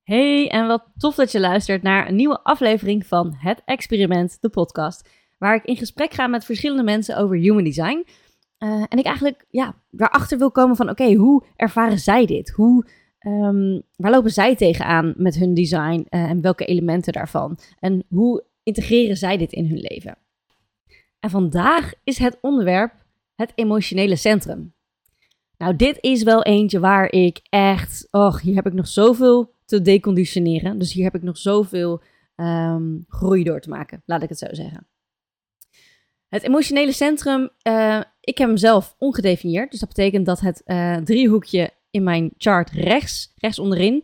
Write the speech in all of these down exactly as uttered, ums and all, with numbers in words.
Hey, en wat tof dat je luistert naar een nieuwe aflevering van Het Experiment, de podcast. Waar ik in gesprek ga met verschillende mensen over human design. Uh, en ik eigenlijk ja, daarachter wil komen van, oké, okay, hoe ervaren zij dit? Hoe, um, waar lopen zij tegenaan met hun design uh, en welke elementen daarvan? En hoe integreren zij dit in hun leven? En vandaag is het onderwerp het emotionele centrum. Nou, dit is wel eentje waar ik echt, och, hier heb ik nog zoveel te deconditioneren. Dus hier heb ik nog zoveel um, groei door te maken, laat ik het zo zeggen. Het emotionele centrum, uh, ik heb hem zelf ongedefinieerd. Dus dat betekent dat het uh, driehoekje in mijn chart rechts, rechts onderin,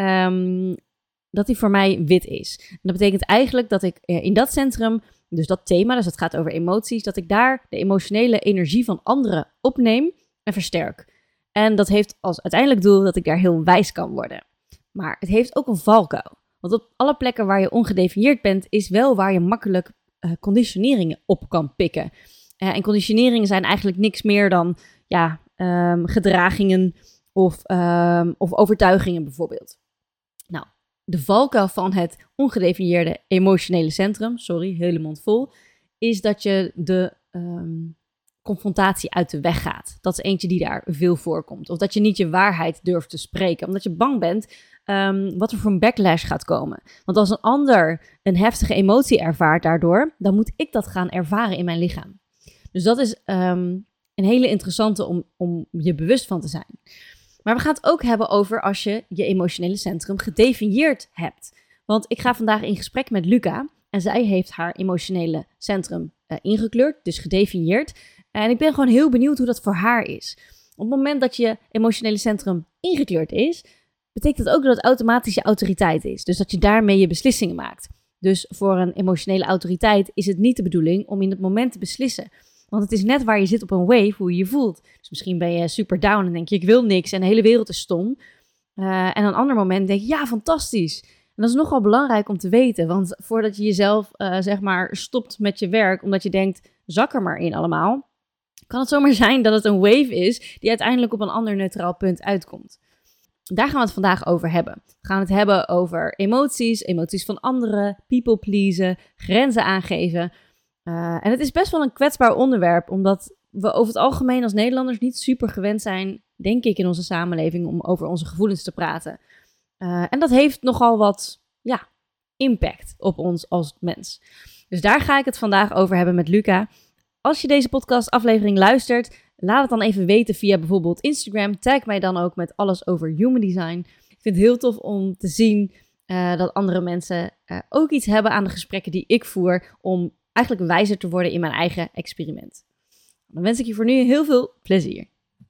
um, dat die voor mij wit is. En dat betekent eigenlijk dat ik uh, in dat centrum, dus dat thema, dus het gaat over emoties, dat ik daar de emotionele energie van anderen opneem en versterk. En dat heeft als uiteindelijk doel dat ik daar heel wijs kan worden. Maar het heeft ook een valkuil. Want op alle plekken waar je ongedefinieerd bent, is wel waar je makkelijk uh, conditioneringen op kan pikken. Uh, en conditioneringen zijn eigenlijk niks meer dan ja, um, gedragingen of, um, of overtuigingen bijvoorbeeld. Nou, de valkuil van het ongedefinieerde emotionele centrum, sorry, hele mond vol, is dat je de um, confrontatie uit de weg gaat. Dat is eentje die daar veel voorkomt. Of dat je niet je waarheid durft te spreken, omdat je bang bent um, wat er voor een backlash gaat komen. Want als een ander een heftige emotie ervaart daardoor, dan moet ik dat gaan ervaren in mijn lichaam. Dus dat is um, een hele interessante om, om je bewust van te zijn. Maar we gaan het ook hebben over als je je emotionele centrum gedefinieerd hebt. Want ik ga vandaag in gesprek met Luca en zij heeft haar emotionele centrum uh, ingekleurd, dus gedefinieerd. En ik ben gewoon heel benieuwd hoe dat voor haar is. Op het moment dat je emotionele centrum ingekleurd is, betekent dat ook dat het automatisch je autoriteit is. Dus dat je daarmee je beslissingen maakt. Dus voor een emotionele autoriteit is het niet de bedoeling om in het moment te beslissen. Want het is net waar je zit op een wave, hoe je je voelt. Dus misschien ben je super down en denk je, ik wil niks en de hele wereld is stom. Uh, en een ander moment denk je, ja, fantastisch. En dat is nogal belangrijk om te weten. Want voordat je jezelf, uh, zeg maar, stopt met je werk, omdat je denkt, zak er maar in allemaal, kan het zomaar zijn dat het een wave is die uiteindelijk op een ander neutraal punt uitkomt. Daar gaan we het vandaag over hebben. We gaan het hebben over emoties, emoties van anderen, people pleasen, grenzen aangeven. Uh, en het is best wel een kwetsbaar onderwerp, omdat we over het algemeen als Nederlanders niet super gewend zijn, denk ik, in onze samenleving om over onze gevoelens te praten. Uh, en dat heeft nogal wat ja, impact op ons als mens. Dus daar ga ik het vandaag over hebben met Luca. Als je deze podcastaflevering luistert, laat het dan even weten via bijvoorbeeld Instagram. Tag mij dan ook met alles over human design. Ik vind het heel tof om te zien uh, dat andere mensen uh, ook iets hebben aan de gesprekken die ik voer om eigenlijk wijzer te worden in mijn eigen experiment. Dan wens ik je voor nu heel veel plezier.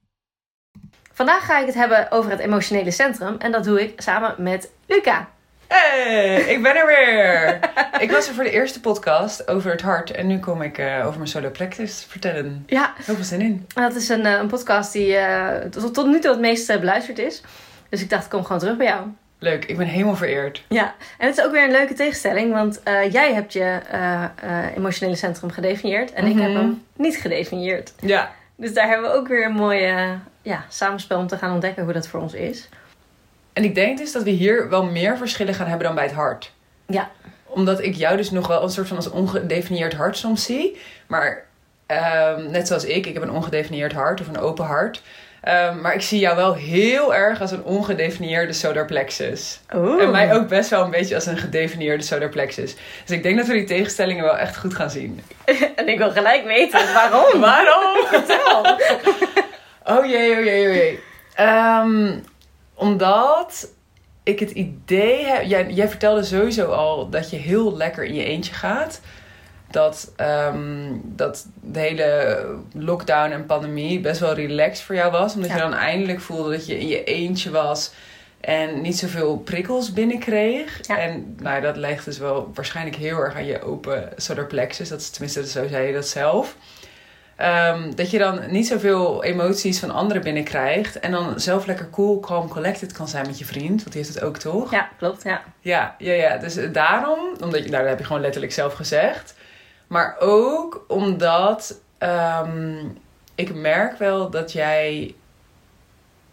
Vandaag ga ik het hebben over het emotionele centrum en dat doe ik samen met Luca. Hey, ik ben er weer! Ik was er voor de eerste podcast over het hart en nu kom ik uh, over mijn solar plexus vertellen. Ja. Heel veel zin in. Dat is een, een podcast die uh, tot, tot nu toe het meest uh, beluisterd is. Dus ik dacht, ik kom gewoon terug bij jou. Leuk, ik ben helemaal vereerd. Ja, en het is ook weer een leuke tegenstelling, want uh, jij hebt je uh, uh, emotionele centrum gedefinieerd en mm-hmm. ik heb hem niet gedefinieerd. Ja. Dus daar hebben we ook weer een mooie uh, ja, samenspel om te gaan ontdekken hoe dat voor ons is. En ik denk dus dat we hier wel meer verschillen gaan hebben dan bij het hart. Ja. Omdat ik jou dus nog wel een soort van als ongedefinieerd hart soms zie. Maar um, net zoals ik, ik heb een ongedefinieerd hart of een open hart. Um, maar ik zie jou wel heel erg als een ongedefinieerde solar plexus. Oeh. En mij ook best wel een beetje als een gedefinieerde solar plexus. Dus ik denk dat we die tegenstellingen wel echt goed gaan zien. En ik wil gelijk weten, waarom? Waarom? Vertel. Oh jee, oh jee, oh jee. Um, omdat ik het idee heb... Jij, jij vertelde sowieso al dat je heel lekker in je eentje gaat. Dat, um, dat de hele lockdown en pandemie best wel relaxed voor jou was. Omdat ja. je dan eindelijk voelde dat je in je eentje was. En niet zoveel prikkels binnenkreeg. Ja. En nou, dat ligt dus wel waarschijnlijk heel erg aan je open solar plexus. Dat is, tenminste, zo zei je dat zelf. Um, dat je dan niet zoveel emoties van anderen binnenkrijgt. En dan zelf lekker cool, calm, collected kan zijn met je vriend. Want die heeft het ook, toch? Ja, klopt, ja. Ja, ja, ja. Dus daarom, omdat je, nou, dat heb je gewoon letterlijk zelf gezegd. Maar ook omdat um, ik merk wel dat jij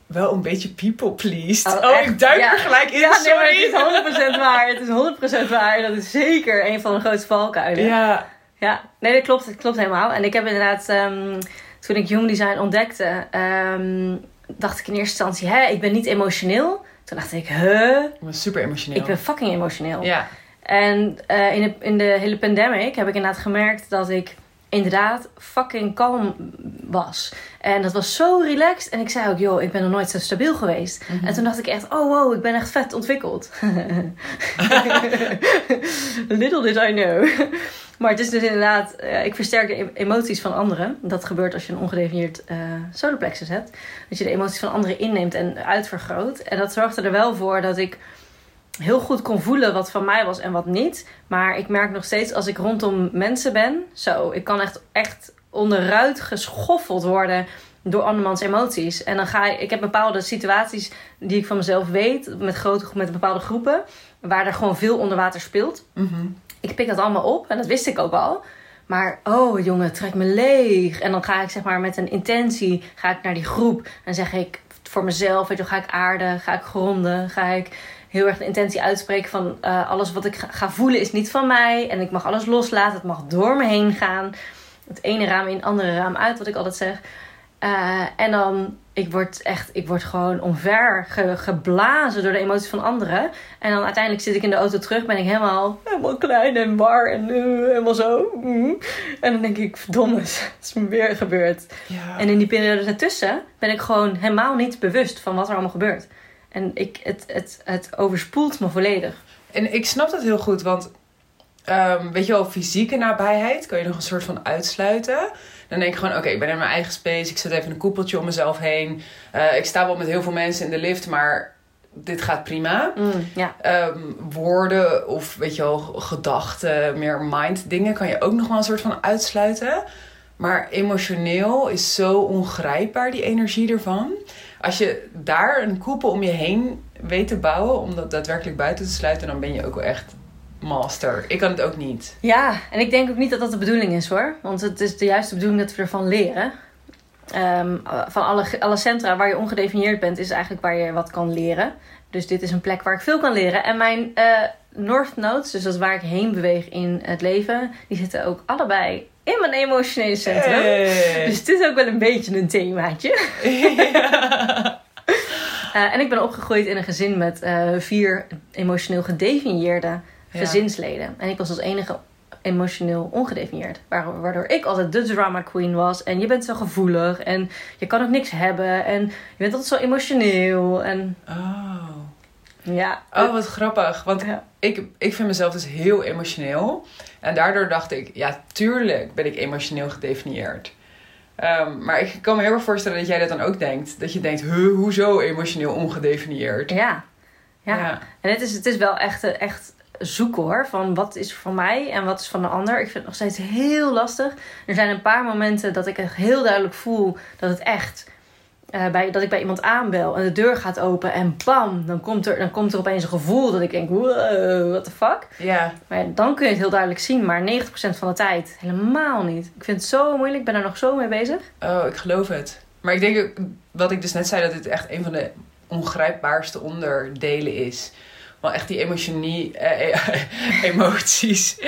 wel een beetje people pleased. Oh, Oh, echt? ik duik Ja. er gelijk in, Ja, nee, maar sorry. het is honderd procent waar. Het is honderd procent waar. Dat is zeker een van de grootste valkuilen. Ja, Ja, nee, dat klopt. Dat klopt helemaal. En ik heb inderdaad, um, toen ik Human Design ontdekte, um, dacht ik in eerste instantie, hè, ik ben niet emotioneel. Toen dacht ik, huh? ik ben super emotioneel. Ik ben fucking emotioneel. Ja. En uh, in, de, in de hele pandemic heb ik inderdaad gemerkt dat ik inderdaad fucking kalm was. En dat was zo relaxed. En ik zei ook, joh, ik ben nog nooit zo stabiel geweest. Mm-hmm. En toen dacht ik echt, oh wow, ik ben echt vet ontwikkeld. Little did I know. Maar het is dus inderdaad, uh, ik versterk de emoties van anderen. Dat gebeurt als je een ongedefinieerd uh, solarplexus hebt. Dat je de emoties van anderen inneemt en uitvergroot. En dat zorgde er wel voor dat ik heel goed kon voelen wat van mij was en wat niet. Maar ik merk nog steeds als ik rondom mensen ben, zo, ik kan echt, echt onderuit geschoffeld worden door andermans emoties. En dan ga ik, ik heb bepaalde situaties die ik van mezelf weet, met, grote, met bepaalde groepen, waar er gewoon veel onder water speelt. Mm-hmm. Ik pik dat allemaal op en dat wist ik ook al. Maar, oh jongen, trek me leeg. En dan ga ik zeg maar met een intentie, ga ik naar die groep en zeg ik voor mezelf, weet je, ga ik aarden, ga ik gronden, ga ik heel erg de intentie uitspreken van uh, alles wat ik ga, ga voelen is niet van mij. En ik mag alles loslaten. Het mag door me heen gaan. Het ene raam in, het andere raam uit, wat ik altijd zeg. Uh, en dan, ik word echt, ik word gewoon omver ge, geblazen door de emoties van anderen. En dan uiteindelijk zit ik in de auto terug, ben ik helemaal, helemaal klein en war en uh, helemaal zo. Mm. En dan denk ik, verdomme, het is me weer gebeurd. Ja. En in die periode daartussen ben ik gewoon helemaal niet bewust van wat er allemaal gebeurt. En ik, het, het, het overspoelt me volledig. En ik snap dat heel goed, want um, weet je wel, fysieke nabijheid kan je nog een soort van uitsluiten. Dan denk ik gewoon, oké, okay, ik ben in mijn eigen space. Ik zet even een koepeltje om mezelf heen. Uh, ik sta wel met heel veel mensen in de lift, maar dit gaat prima. Mm, ja. um, woorden of weet je wel, gedachten, meer mind dingen kan je ook nog wel een soort van uitsluiten. Maar emotioneel is zo ongrijpbaar, die energie ervan. Als je daar een koepel om je heen weet te bouwen, om dat daadwerkelijk buiten te sluiten, dan ben je ook wel echt master. Ik kan het ook niet. Ja, en ik denk ook niet dat dat de bedoeling is hoor. Want het is de juiste bedoeling dat we ervan leren. Um, van alle, alle centra waar je ongedefinieerd bent, is eigenlijk waar je wat kan leren. Dus dit is een plek waar ik veel kan leren. En mijn uh, North Nodes, dus dat is waar ik heen beweeg in het leven, die zitten ook allebei in mijn emotionele centrum. Hey. Dus het is ook wel een beetje een themaatje. Ja. uh, en ik ben opgegroeid in een gezin met uh, vier emotioneel gedefinieerde ja. gezinsleden. En ik was als enige emotioneel ongedefinieerd. Waardoor ik altijd de drama queen was. En je bent zo gevoelig. En je kan ook niks hebben. En je bent altijd zo emotioneel. En oh. Ja. Oh, wat grappig. Want ja. ik, ik vind mezelf dus heel emotioneel. En daardoor dacht ik, ja, tuurlijk ben ik emotioneel gedefinieerd. Um, maar ik kan me heel erg voorstellen dat jij dat dan ook denkt. Dat je denkt, huh, hoezo emotioneel ongedefinieerd? Ja. Ja. ja. En het is, het is wel echt, echt zoeken hoor. Van wat is van mij en wat is van de ander. Ik vind het nog steeds heel lastig. Er zijn een paar momenten dat ik echt heel duidelijk voel dat het echt... Uh, bij, dat ik bij iemand aanbel en de deur gaat open en bam, dan komt er, dan komt er opeens een gevoel dat ik denk, wow, what the fuck. Ja. Maar dan kun je het heel duidelijk zien, maar negentig procent van de tijd helemaal niet. Ik vind het zo moeilijk, ik ben er nog zo mee bezig. Oh, ik geloof het. Maar ik denk, wat ik dus net zei, dat dit echt een van de ongrijpbaarste onderdelen is. Wel echt die emotionie, eh, emoties.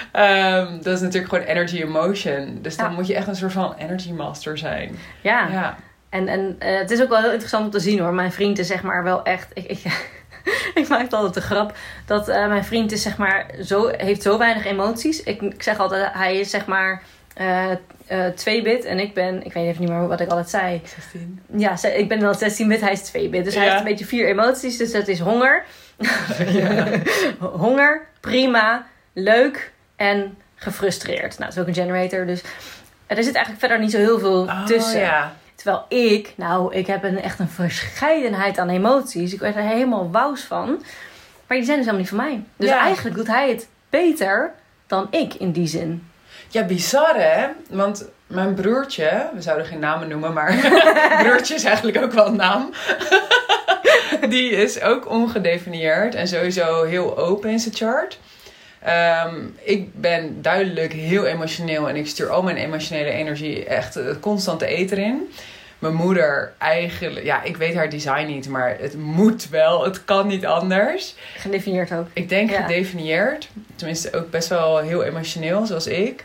Um, dat is natuurlijk gewoon energy emotion. Dus dan ja. moet je echt een soort van energy master zijn. Ja. Ja. En, en uh, het is ook wel heel interessant om te zien hoor. Mijn vriend is zeg maar wel echt... Ik, ik, ik maak het altijd de grap. Dat uh, mijn vriend is zeg maar zo, heeft zo weinig emoties. Ik, ik zeg altijd, hij is zeg maar uh, uh, twee bit. En ik ben, ik weet even niet meer wat ik altijd zei. zestien Ja, ik ben wel zestien bit, hij is twee bit. Dus ja. hij heeft een beetje vier emoties. Dus dat is honger. Ja. Honger, prima, leuk en gefrustreerd. Nou, dat is ook een generator. Dus er zit eigenlijk verder niet zo heel veel oh, tussen. Ja. Terwijl ik, nou, ik heb een, echt een verscheidenheid aan emoties. Ik word er helemaal wous van. Maar die zijn dus helemaal niet van mij. Dus ja. eigenlijk doet hij het beter dan ik in die zin. Ja, bizar hè? Want mijn broertje, we zouden geen namen noemen, maar broertje is eigenlijk ook wel een naam. Die is ook ongedefinieerd en sowieso heel open in zijn chart. Um, ik ben duidelijk heel emotioneel en ik stuur al mijn emotionele energie echt uh, constant de ether in. mijn moeder eigenlijk... Ja, ik weet haar design niet, maar het moet wel. Het kan niet anders. Gedefinieerd ook. Ik denk ja. gedefinieerd. Tenminste ook best wel heel emotioneel, zoals ik.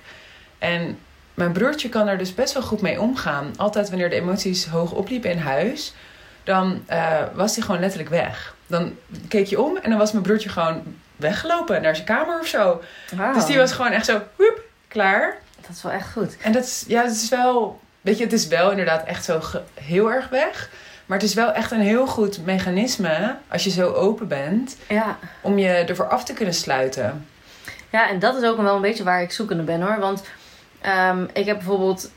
En mijn broertje kan er dus best wel goed mee omgaan. Altijd wanneer de emoties hoog opliepen in huis... dan uh, was hij gewoon letterlijk weg. Dan keek je om en dan was mijn broertje gewoon weggelopen naar zijn kamer of zo. Wow. Dus die was gewoon echt zo, woep, klaar. Dat is wel echt goed. En dat is, ja, dat is wel, weet je, het is wel inderdaad echt zo ge- heel erg weg. Maar het is wel echt een heel goed mechanisme, als je zo open bent, ja. om je ervoor af te kunnen sluiten. Ja, en dat is ook wel een beetje waar ik zoekende ben hoor. Want um, ik heb bijvoorbeeld,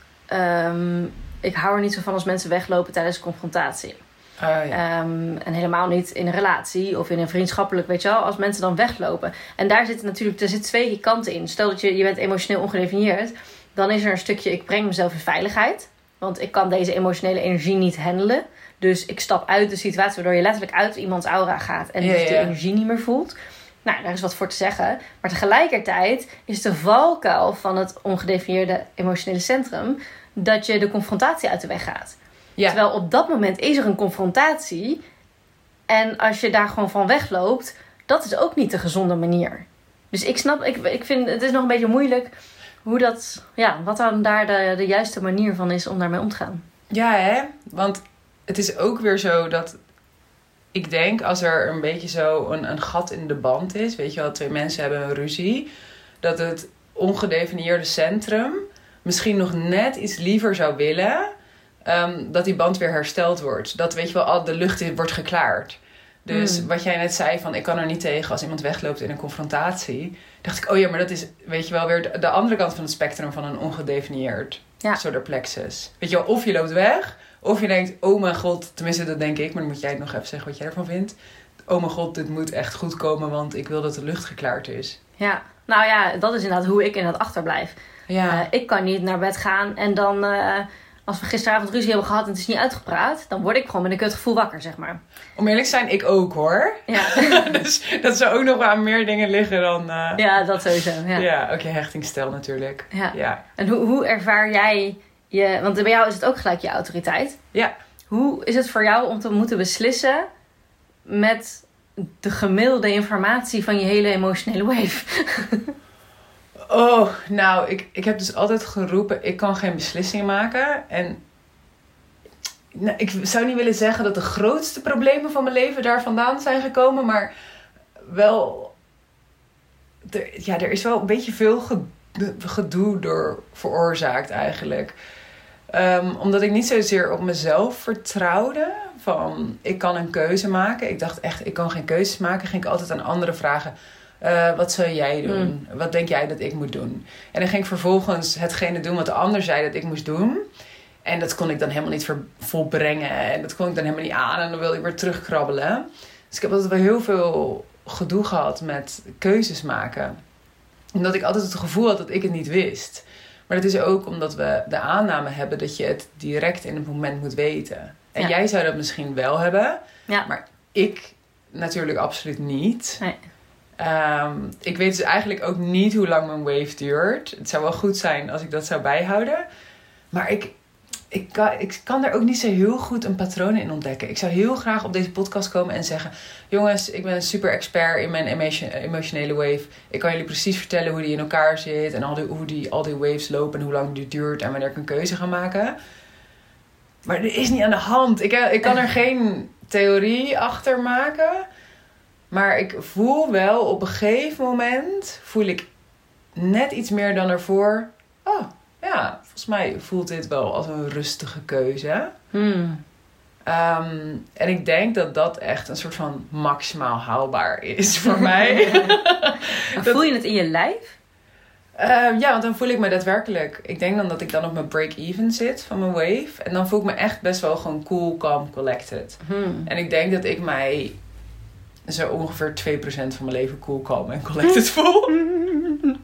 um, ik hou er niet zo van als mensen weglopen tijdens confrontatie. Uh, ja. um, en helemaal niet in een relatie of in een vriendschappelijk, weet je wel, als mensen dan weglopen. En daar zitten natuurlijk, er zitten twee kanten in. Stel dat je, je bent emotioneel ongedefinieerd, dan is er een stukje, ik breng mezelf in veiligheid. Want ik kan deze emotionele energie niet handelen. Dus ik stap uit de situatie, waardoor je letterlijk uit iemands aura gaat en ja, dus de ja. energie niet meer voelt. Nou, daar is wat voor te zeggen. Maar tegelijkertijd is de valkuil van het ongedefinieerde emotionele centrum dat je de confrontatie uit de weg gaat. Ja. Terwijl op dat moment is er een confrontatie. En als je daar gewoon van wegloopt, dat is ook niet de gezonde manier. Dus ik snap, ik, ik vind het is nog een beetje moeilijk hoe dat, ja, wat dan daar de, de juiste manier van is om daarmee om te gaan. Ja, hè? Want het is ook weer zo dat ik denk als er een beetje zo een, een gat in de band is, weet je wel, twee mensen hebben een ruzie, dat het ongedefinieerde centrum misschien nog net iets liever zou willen um, dat die band weer hersteld wordt. Dat, weet je wel, al de lucht wordt geklaard. Dus mm. wat jij net zei van ik kan er niet tegen als iemand wegloopt in een confrontatie, dacht ik, oh ja, maar dat is, weet je wel, weer de andere kant van het spectrum van een ongedefinieerd ja. solar plexus. Weet je wel, of je loopt weg, of je denkt, oh mijn god, tenminste dat denk ik, maar dan moet jij nog even zeggen wat jij ervan vindt. Oh mijn god, dit moet echt goed komen, want ik wil dat de lucht geklaard is. Ja, nou ja, dat is inderdaad hoe ik in het achterblijf. Ja. Uh, ik kan niet naar bed gaan en dan, uh, als we gisteravond ruzie hebben gehad en het is niet uitgepraat, dan word ik gewoon met een kutgevoel wakker, zeg maar. Om eerlijk te zijn, ik ook hoor. Ja. Dus dat zou ook nog wel aan meer dingen liggen dan... Uh... Ja, dat sowieso. Ja, ja oké, okay, hechtingsstijl natuurlijk. Ja. ja. En hoe, hoe ervaar jij je... Want bij jou is het ook gelijk je autoriteit. Ja. Hoe is het voor jou om te moeten beslissen met de gemiddelde informatie van je hele emotionele wave? Oh, nou, ik, ik heb dus altijd geroepen, ik kan geen beslissingen maken. En nou, ik zou niet willen zeggen dat de grootste problemen van mijn leven daar vandaan zijn gekomen. Maar wel, er, ja, er is wel een beetje veel gedoe door veroorzaakt eigenlijk. Um, omdat ik niet zozeer op mezelf vertrouwde. Van, ik kan een keuze maken. Ik dacht echt, ik kan geen keuzes maken. Ging ik altijd aan anderen vragen. Uh, wat zou jij doen? Mm. Wat denk jij dat ik moet doen? En dan ging ik vervolgens hetgene doen wat de ander zei dat ik moest doen. En dat kon ik dan helemaal niet ver- volbrengen. En dat kon ik dan helemaal niet aan. En dan wilde ik weer terugkrabbelen. Dus ik heb altijd wel heel veel gedoe gehad met keuzes maken. Omdat ik altijd het gevoel had dat ik het niet wist. Maar dat is ook omdat we de aanname hebben dat je het direct in het moment moet weten. En ja. jij zou dat misschien wel hebben. Ja. Maar ik natuurlijk absoluut niet. Nee. Um, ik weet dus eigenlijk ook niet hoe lang mijn wave duurt. Het zou wel goed zijn als ik dat zou bijhouden. Maar ik, ik, kan, ik kan er ook niet zo heel goed een patroon in ontdekken. Ik zou heel graag op deze podcast komen en zeggen... Jongens, ik ben een super expert in mijn emotion, emotionele wave. Ik kan jullie precies vertellen hoe die in elkaar zit. En al die, hoe die, al die waves lopen en hoe lang die duurt. En wanneer ik een keuze ga maken. Maar er is niet aan de hand. Ik, ik kan er geen theorie achter maken... Maar ik voel wel op een gegeven moment, voel ik net iets meer dan ervoor. Oh, ja, volgens mij voelt dit wel als een rustige keuze. Hmm. Um, en ik denk dat dat echt een soort van maximaal haalbaar is voor mij. dat, voel je het in je lijf? Uh, ja, want dan voel ik me daadwerkelijk. Ik denk dan dat ik dan op mijn break-even zit van mijn wave. En dan voel ik me echt best wel gewoon cool, calm, collected. Hmm. En ik denk dat ik mij... zo ongeveer twee procent van mijn leven cool, calm en collected voel. um,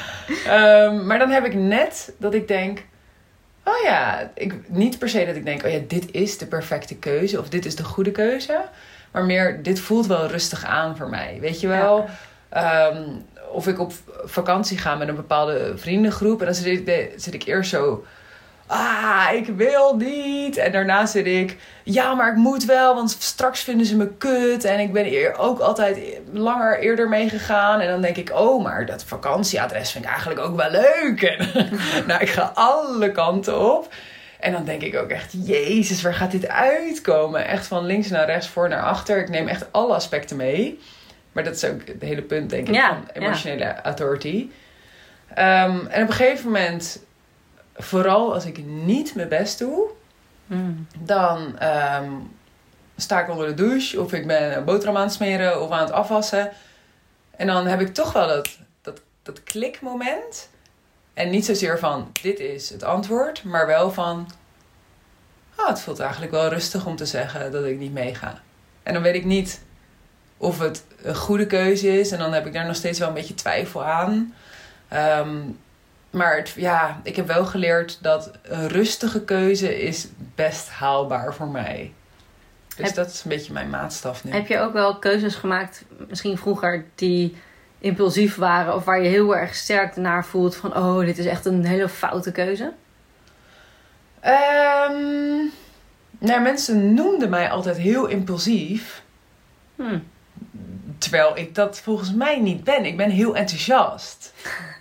maar dan heb ik net dat ik denk... Oh ja, ik, niet per se dat ik denk... Oh ja, dit is de perfecte keuze. Of dit is de goede keuze. Maar meer, dit voelt wel rustig aan voor mij. Weet je wel? Ja. Um, of ik op vakantie ga met een bepaalde vriendengroep. En dan zit ik, zit ik eerst zo... ah, ik wil niet. En daarna zit ik, ja, maar ik moet wel, want straks vinden ze me kut. En ik ben hier ook altijd langer eerder mee gegaan. En dan denk ik, oh, maar dat vakantieadres vind ik eigenlijk ook wel leuk. En nou, ik ga alle kanten op. En dan denk ik ook echt, jezus, waar gaat dit uitkomen? Echt van links naar rechts, voor naar achter. Ik neem echt alle aspecten mee. Maar dat is ook het hele punt, denk ik, ja, van emotionele ja. authority. Um, en op een gegeven moment, vooral als ik niet mijn best doe, mm. dan um, sta ik onder de douche of ik ben een boterham aan het smeren of aan het afwassen. En dan heb ik toch wel dat, dat, dat klikmoment. En niet zozeer van, dit is het antwoord, maar wel van, oh, het voelt eigenlijk wel rustig om te zeggen dat ik niet meega. En dan weet ik niet of het een goede keuze is. En dan heb ik daar nog steeds wel een beetje twijfel aan. Um, maar het, ja, ik heb wel geleerd dat een rustige keuze is best haalbaar voor mij. Dus heb, dat is een beetje mijn maatstaf nu. Heb je ook wel keuzes gemaakt, misschien vroeger, die impulsief waren, of waar je heel erg sterk naar voelt van, oh, dit is echt een hele foute keuze? Um, nou, mensen noemden mij altijd heel impulsief. Hmm. Terwijl ik dat volgens mij niet ben. Ik ben heel enthousiast.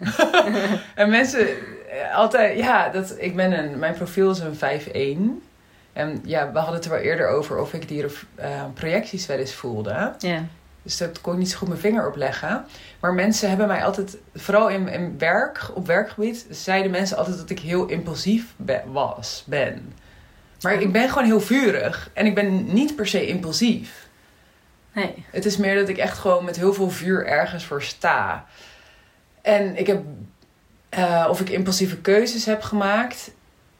En mensen altijd, ja, dat, ik ben een, mijn profiel is een vijf één. En ja, we hadden het er wel eerder over of ik die uh, projecties wel eens voelde. Yeah. Dus dat kon ik niet zo goed mijn vinger op leggen. Maar mensen hebben mij altijd, vooral in, in werk, op werkgebied, zeiden mensen altijd dat ik heel impulsief be- was, ben. Maar ik ben gewoon heel vurig. En ik ben niet per se impulsief. Nee. Het is meer dat ik echt gewoon met heel veel vuur ergens voor sta. En ik heb, uh, of ik impulsieve keuzes heb gemaakt.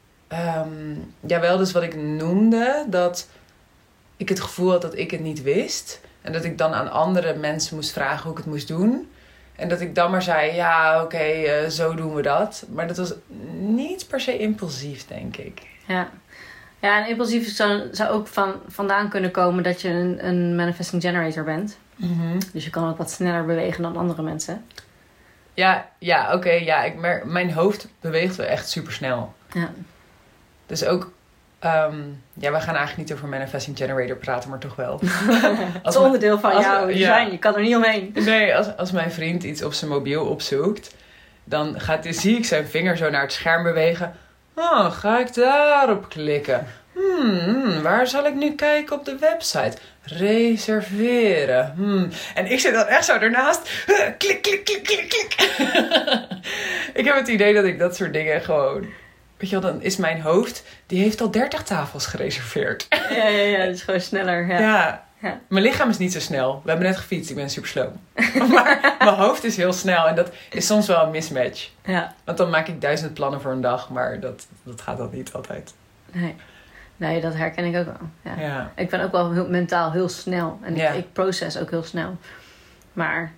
Um, ja, wel dus wat ik noemde, dat ik het gevoel had dat ik het niet wist. En dat ik dan aan andere mensen moest vragen hoe ik het moest doen. En dat ik dan maar zei, ja, oké, okay, uh, zo doen we dat. Maar dat was niet per se impulsief, denk ik. Ja. Ja, en impulsief zou, zou ook van, vandaan kunnen komen dat je een, een manifesting generator bent. Mm-hmm. Dus je kan ook wat sneller bewegen dan andere mensen. Ja, ja oké. Okay, ja, ik merk, mijn hoofd beweegt wel echt super snel. Ja. Dus ook, um, ja, we gaan eigenlijk niet over manifesting generator praten, maar toch wel. Het is onderdeel van jouw design, ja. Je kan er niet omheen. Nee, als, als mijn vriend iets op zijn mobiel opzoekt, dan gaat, zie ik zijn vinger zo naar het scherm bewegen. Oh, ga ik daarop klikken? Hmm, waar zal ik nu kijken op de website? Reserveren. Hmm. En ik zit dan echt zo ernaast. Klik, klik, klik, klik, klik. Ik heb het idee dat ik dat soort dingen gewoon... Weet je wel, dan is mijn hoofd... Die heeft al dertig tafels gereserveerd. Ja, ja, ja. Dat is gewoon sneller. Ja. Ja. Ja. Mijn lichaam is niet zo snel. We hebben net gefietst. Ik ben super slow. Maar mijn hoofd is heel snel. En dat is soms wel een mismatch. Ja. Want dan maak ik duizend plannen voor een dag. Maar dat, dat gaat dan niet altijd. Nee. Nee, dat herken ik ook wel. Ja. Ja. Ik ben ook wel heel, mentaal heel snel. En ja. ik, ik proces ook heel snel. Maar...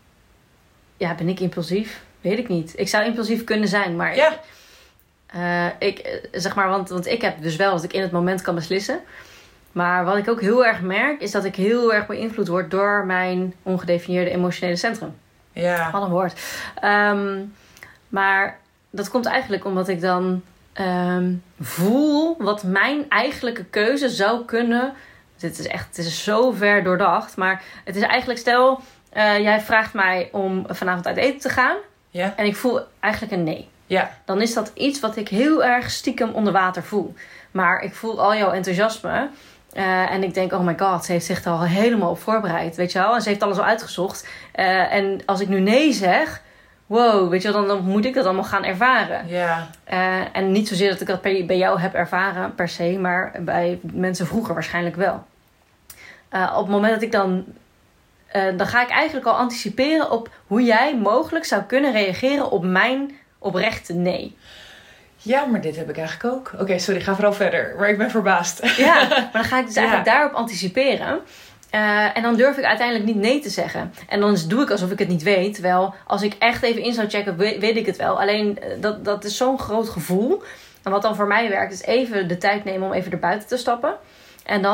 Ja, ben ik impulsief? Weet ik niet. Ik zou impulsief kunnen zijn. Maar... Ja. Ik, uh, ik, zeg maar, want, want ik heb dus wel dat ik in het moment kan beslissen. Maar wat ik ook heel erg merk, is dat ik heel erg beïnvloed word door mijn ongedefinieerde emotionele centrum. Ja. Wat een woord. Um, maar dat komt eigenlijk omdat ik dan um, voel wat mijn eigenlijke keuze zou kunnen. Dit is echt, het is zo ver doordacht. Maar het is eigenlijk, stel, uh, jij vraagt mij om vanavond uit eten te gaan. Ja. En ik voel eigenlijk een nee. Ja. Dan is dat iets wat ik heel erg stiekem onder water voel. Maar ik voel al jouw enthousiasme. Uh, en ik denk, oh my god, ze heeft zich er al helemaal op voorbereid. Weet je wel? En ze heeft alles al uitgezocht. Uh, en als ik nu nee zeg... Wow, weet je wel, dan, dan moet ik dat allemaal gaan ervaren. Ja. Uh, en niet zozeer dat ik dat bij, bij jou heb ervaren per se. Maar bij mensen vroeger waarschijnlijk wel. Uh, op het moment dat ik dan... Uh, dan ga ik eigenlijk al anticiperen op hoe jij mogelijk zou kunnen reageren op mijn oprechte nee. Ja, maar dit heb ik eigenlijk ook. Oké, okay, sorry, ga vooral verder. Maar ik ben verbaasd. Ja, maar dan ga ik dus eigenlijk ja. daarop anticiperen. Uh, en dan durf ik uiteindelijk niet nee te zeggen. En dan doe ik alsof ik het niet weet. Terwijl, als ik echt even in zou checken, weet, weet ik het wel. Alleen, dat, dat is zo'n groot gevoel. En wat dan voor mij werkt, is even de tijd nemen om even erbuiten te stappen. En dan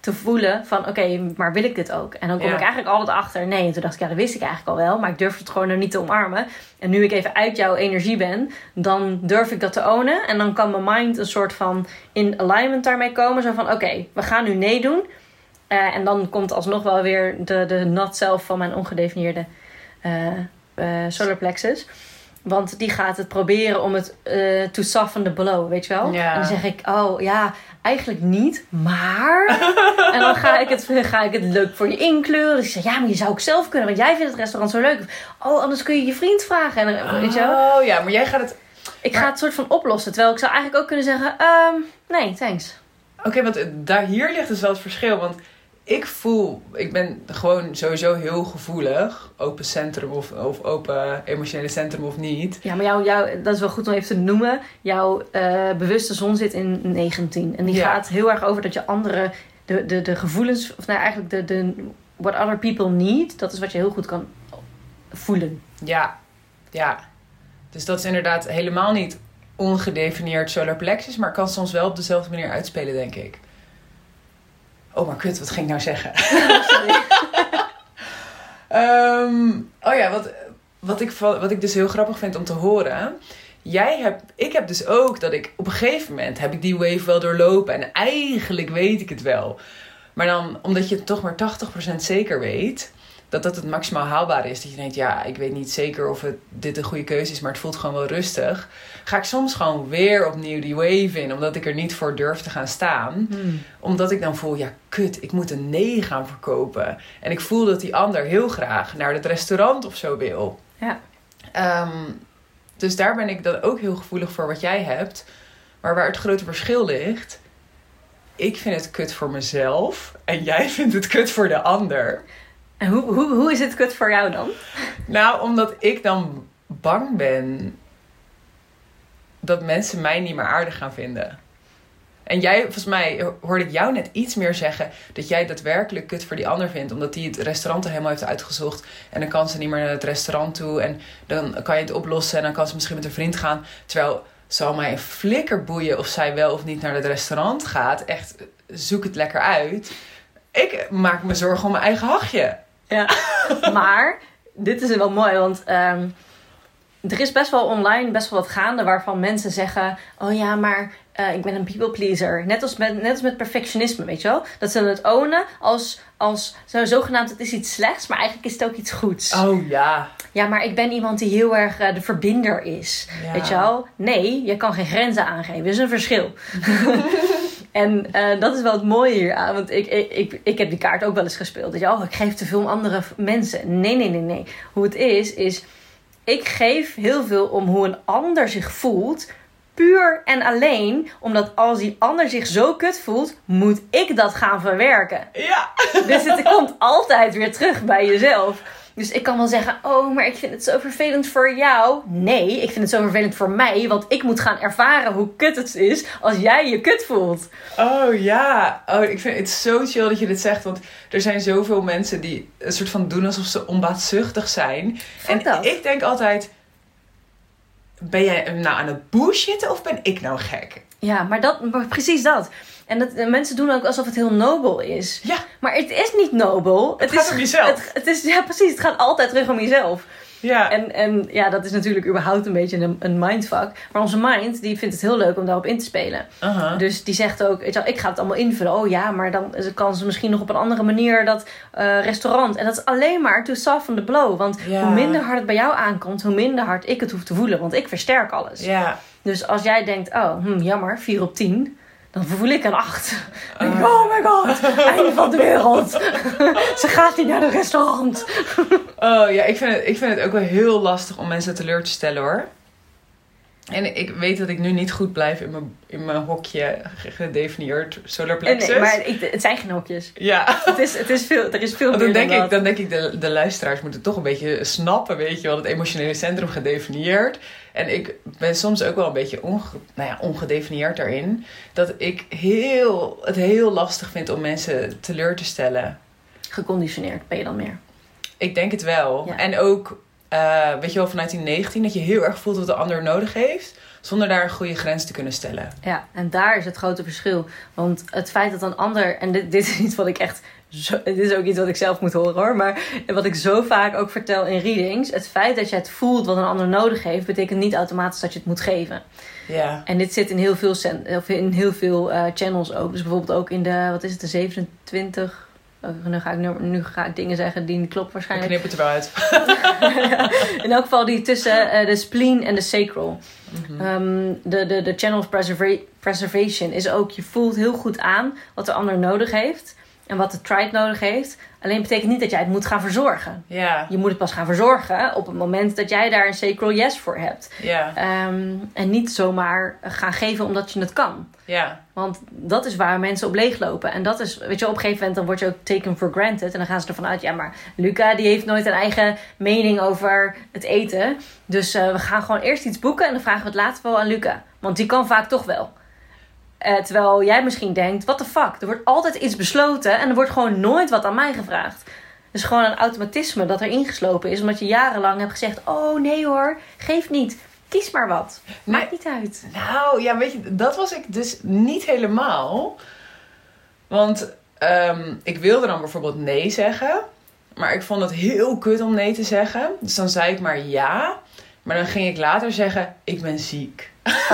te voelen van, oké, okay, maar wil ik dit ook? En dan kom ja. ik eigenlijk altijd achter, nee. En toen dacht ik, ja, dat wist ik eigenlijk al wel. Maar ik durfde het gewoon nog niet te omarmen. En nu ik even uit jouw energie ben, dan durf ik dat te ownen. En dan kan mijn mind een soort van in alignment daarmee komen. Zo van, oké, okay, we gaan nu nee doen. Uh, en dan komt alsnog wel weer de, de not self van mijn ongedefinieerde uh, uh, solar plexus. Want die gaat het proberen om het uh, to soften the blow, weet je wel? Ja. En dan zeg ik, oh ja, eigenlijk niet, maar... en dan ga ik, het, ga ik het leuk voor je inkleuren. Dus ik zeg, ja, maar je zou ook zelf kunnen, want jij vindt het restaurant zo leuk. Oh, anders kun je je vriend vragen. En, oh, weet je wel? ja, maar jij gaat het... Ik maar... ga het soort van oplossen. Terwijl ik zou eigenlijk ook kunnen zeggen, um, nee, thanks. Oké, okay, want daar hier ligt dus wel het verschil, want... Ik voel, ik ben gewoon sowieso heel gevoelig. Open centrum of, of open emotionele centrum of niet. Ja, maar jou, jou, dat is wel goed om even te noemen. Jouw uh, bewuste zon zit in negentien. En die ja. gaat heel erg over dat je andere, de, de, de gevoelens, of nou eigenlijk de, de what other people need. Dat is wat je heel goed kan voelen. Ja, ja. Dus dat is inderdaad helemaal niet ongedefinieerd solar plexus. Maar kan soms wel op dezelfde manier uitspelen, denk ik. Oh, maar kut, wat ging ik nou zeggen? um, oh ja, wat, wat, ik, wat ik dus heel grappig vind om te horen. Jij hebt, ik heb dus ook dat ik op een gegeven moment heb ik die wave wel doorlopen. En eigenlijk weet ik het wel. Maar dan, omdat je het toch maar tachtig procent zeker weet, dat dat het maximaal haalbare is. Dat je denkt, ja, ik weet niet zeker of het, dit een goede keuze is, maar het voelt gewoon wel rustig. Ga ik soms gewoon weer opnieuw die wave in, omdat ik er niet voor durf te gaan staan. Hmm. Omdat ik dan voel, ja, kut, ik moet een nee gaan verkopen. En ik voel dat die ander heel graag naar het restaurant of zo wil. Ja. Um, dus daar ben ik dan ook heel gevoelig voor wat jij hebt. Maar waar het grote verschil ligt, ik vind het kut voor mezelf en jij vindt het kut voor de ander. En hoe, hoe, hoe is het kut voor jou dan? Nou, omdat ik dan bang ben dat mensen mij niet meer aardig gaan vinden. En jij, volgens mij hoorde ik jou net iets meer zeggen dat jij daadwerkelijk kut voor die ander vindt. Omdat die het restaurant er helemaal heeft uitgezocht. En dan kan ze niet meer naar het restaurant toe. En dan kan je het oplossen en dan kan ze misschien met een vriend gaan. Terwijl, zal mij een flikker boeien of zij wel of niet naar het restaurant gaat. Echt, zoek het lekker uit. Ik maak me zorgen om mijn eigen hachje. Ja, maar dit is wel mooi, want um, er is best wel online best wel wat gaande waarvan mensen zeggen, oh ja, maar uh, ik ben een people pleaser. Net als, met, net als met perfectionisme, weet je wel? Dat ze het ownen als, als zo, zogenaamd het is iets slechts, maar eigenlijk is het ook iets goeds. Oh ja. Ja, maar ik ben iemand die heel erg uh, de verbinder is. Ja. Weet je wel? Nee, je kan geen grenzen aangeven. Dat is een verschil. En uh, dat is wel het mooie hier aan. Want ik, ik, ik, ik heb die kaart ook wel eens gespeeld. Dat je, oh, ik geef te veel om andere mensen. Nee, nee, nee, nee. Hoe het is, is... Ik geef heel veel om hoe een ander zich voelt. Puur en alleen. Omdat als die ander zich zo kut voelt, moet ik dat gaan verwerken. Ja. Dus het komt altijd weer terug bij jezelf. Dus ik kan wel zeggen, oh, maar ik vind het zo vervelend voor jou. Nee, ik vind het zo vervelend voor mij. Want ik moet gaan ervaren hoe kut het is als jij je kut voelt. Oh ja. Oh, ik vind het zo chill dat je dit zegt. Want er zijn zoveel mensen die een soort van doen alsof ze onbaatzuchtig zijn. Fuck en dat. Ik denk altijd, ben jij nou aan het bullshitten of ben ik nou gek? Ja, maar, dat, maar precies dat. En dat, mensen doen ook alsof het heel nobel is. Ja. Maar het is niet nobel. Het, het gaat is, om jezelf. Het, het is, ja, precies. Het gaat altijd terug om jezelf. Ja. En, en ja, dat is natuurlijk überhaupt een beetje een, een mindfuck. Maar onze mind, die vindt het heel leuk om daarop in te spelen. Uh-huh. Dus die zegt ook, ik ga het allemaal invullen. Oh ja, maar dan kan ze misschien nog op een andere manier dat uh, restaurant. En dat is alleen maar to soften the blow. Want ja. hoe minder hard het bij jou aankomt, hoe minder hard ik het hoef te voelen. Want ik versterk alles. Ja. Dus als jij denkt, oh, hm, jammer, vier op tien... dan voel ik een acht. Dan denk ik, oh my god, einde van de wereld. Ze gaat niet naar het restaurant. Oh ja, ik vind, het, ik vind het ook wel heel lastig om mensen teleur te stellen hoor. En ik weet dat ik nu niet goed blijf in mijn, in mijn hokje gedefinieerd solar plexus. Nee, maar ik, het zijn geen hokjes. Ja. Het is, het is veel, er is veel Want meer dan denk dan ik, dan denk ik, de, de luisteraars moeten toch een beetje snappen, weet je wel, het emotionele centrum gedefinieerd. En ik ben soms ook wel een beetje onge, nou ja, ongedefinieerd daarin. Dat ik heel, het heel lastig vind om mensen teleur te stellen. Geconditioneerd ben je dan meer? Ik denk het wel. Ja. En ook, uh, weet je wel, vanuit die negentien, dat je heel erg voelt wat de ander nodig heeft. zonder daar een goede grens te kunnen stellen. Ja, en daar is het grote verschil. Want het feit dat een ander... En dit, dit is iets wat ik echt... Zo, dit is ook iets wat ik zelf moet horen hoor. Maar wat ik zo vaak ook vertel in readings. Het feit dat je het voelt wat een ander nodig heeft, betekent niet automatisch dat je het moet geven. Ja. En dit zit in heel veel, of in heel veel uh, channels ook. Dus bijvoorbeeld ook in de, wat is het, de zevenentwintig... Oh, nu, ga ik, nu, nu ga ik dingen zeggen die niet kloppen waarschijnlijk. Ik knip het er wel uit. Ja, in elk geval die tussen uh, de spleen en de sacral. Mm-hmm. Um, de, de, de channel of preserva- preservation is ook, je voelt heel goed aan wat de ander nodig heeft. En wat de tribe nodig heeft. Alleen betekent niet dat jij het moet gaan verzorgen. Ja. Je moet het pas gaan verzorgen op het moment dat jij daar een sacral yes voor hebt. Ja. Um, en niet zomaar gaan geven omdat je het kan. Ja. Want dat is waar mensen op leeglopen. En dat is, weet je, op een gegeven moment dan word je ook taken for granted. En dan gaan ze ervan uit, ja, maar Luca die heeft nooit een eigen mening over het eten. Dus uh, we gaan gewoon eerst iets boeken en dan vragen we het later wel aan Luca. Want die kan vaak toch wel. Uh, terwijl jij misschien denkt, what the fuck? Er wordt altijd iets besloten en er wordt gewoon nooit wat aan mij gevraagd. Dus gewoon een automatisme dat er ingeslopen is. Omdat je jarenlang hebt gezegd, oh nee hoor, geef niet. Kies maar wat. Maakt nee. niet uit. Nou, ja, weet je, dat was ik dus niet helemaal. Want um, ik wilde dan bijvoorbeeld nee zeggen. Maar ik vond het heel kut om nee te zeggen. Dus dan zei ik maar ja. Maar dan ging ik later zeggen, ik ben ziek.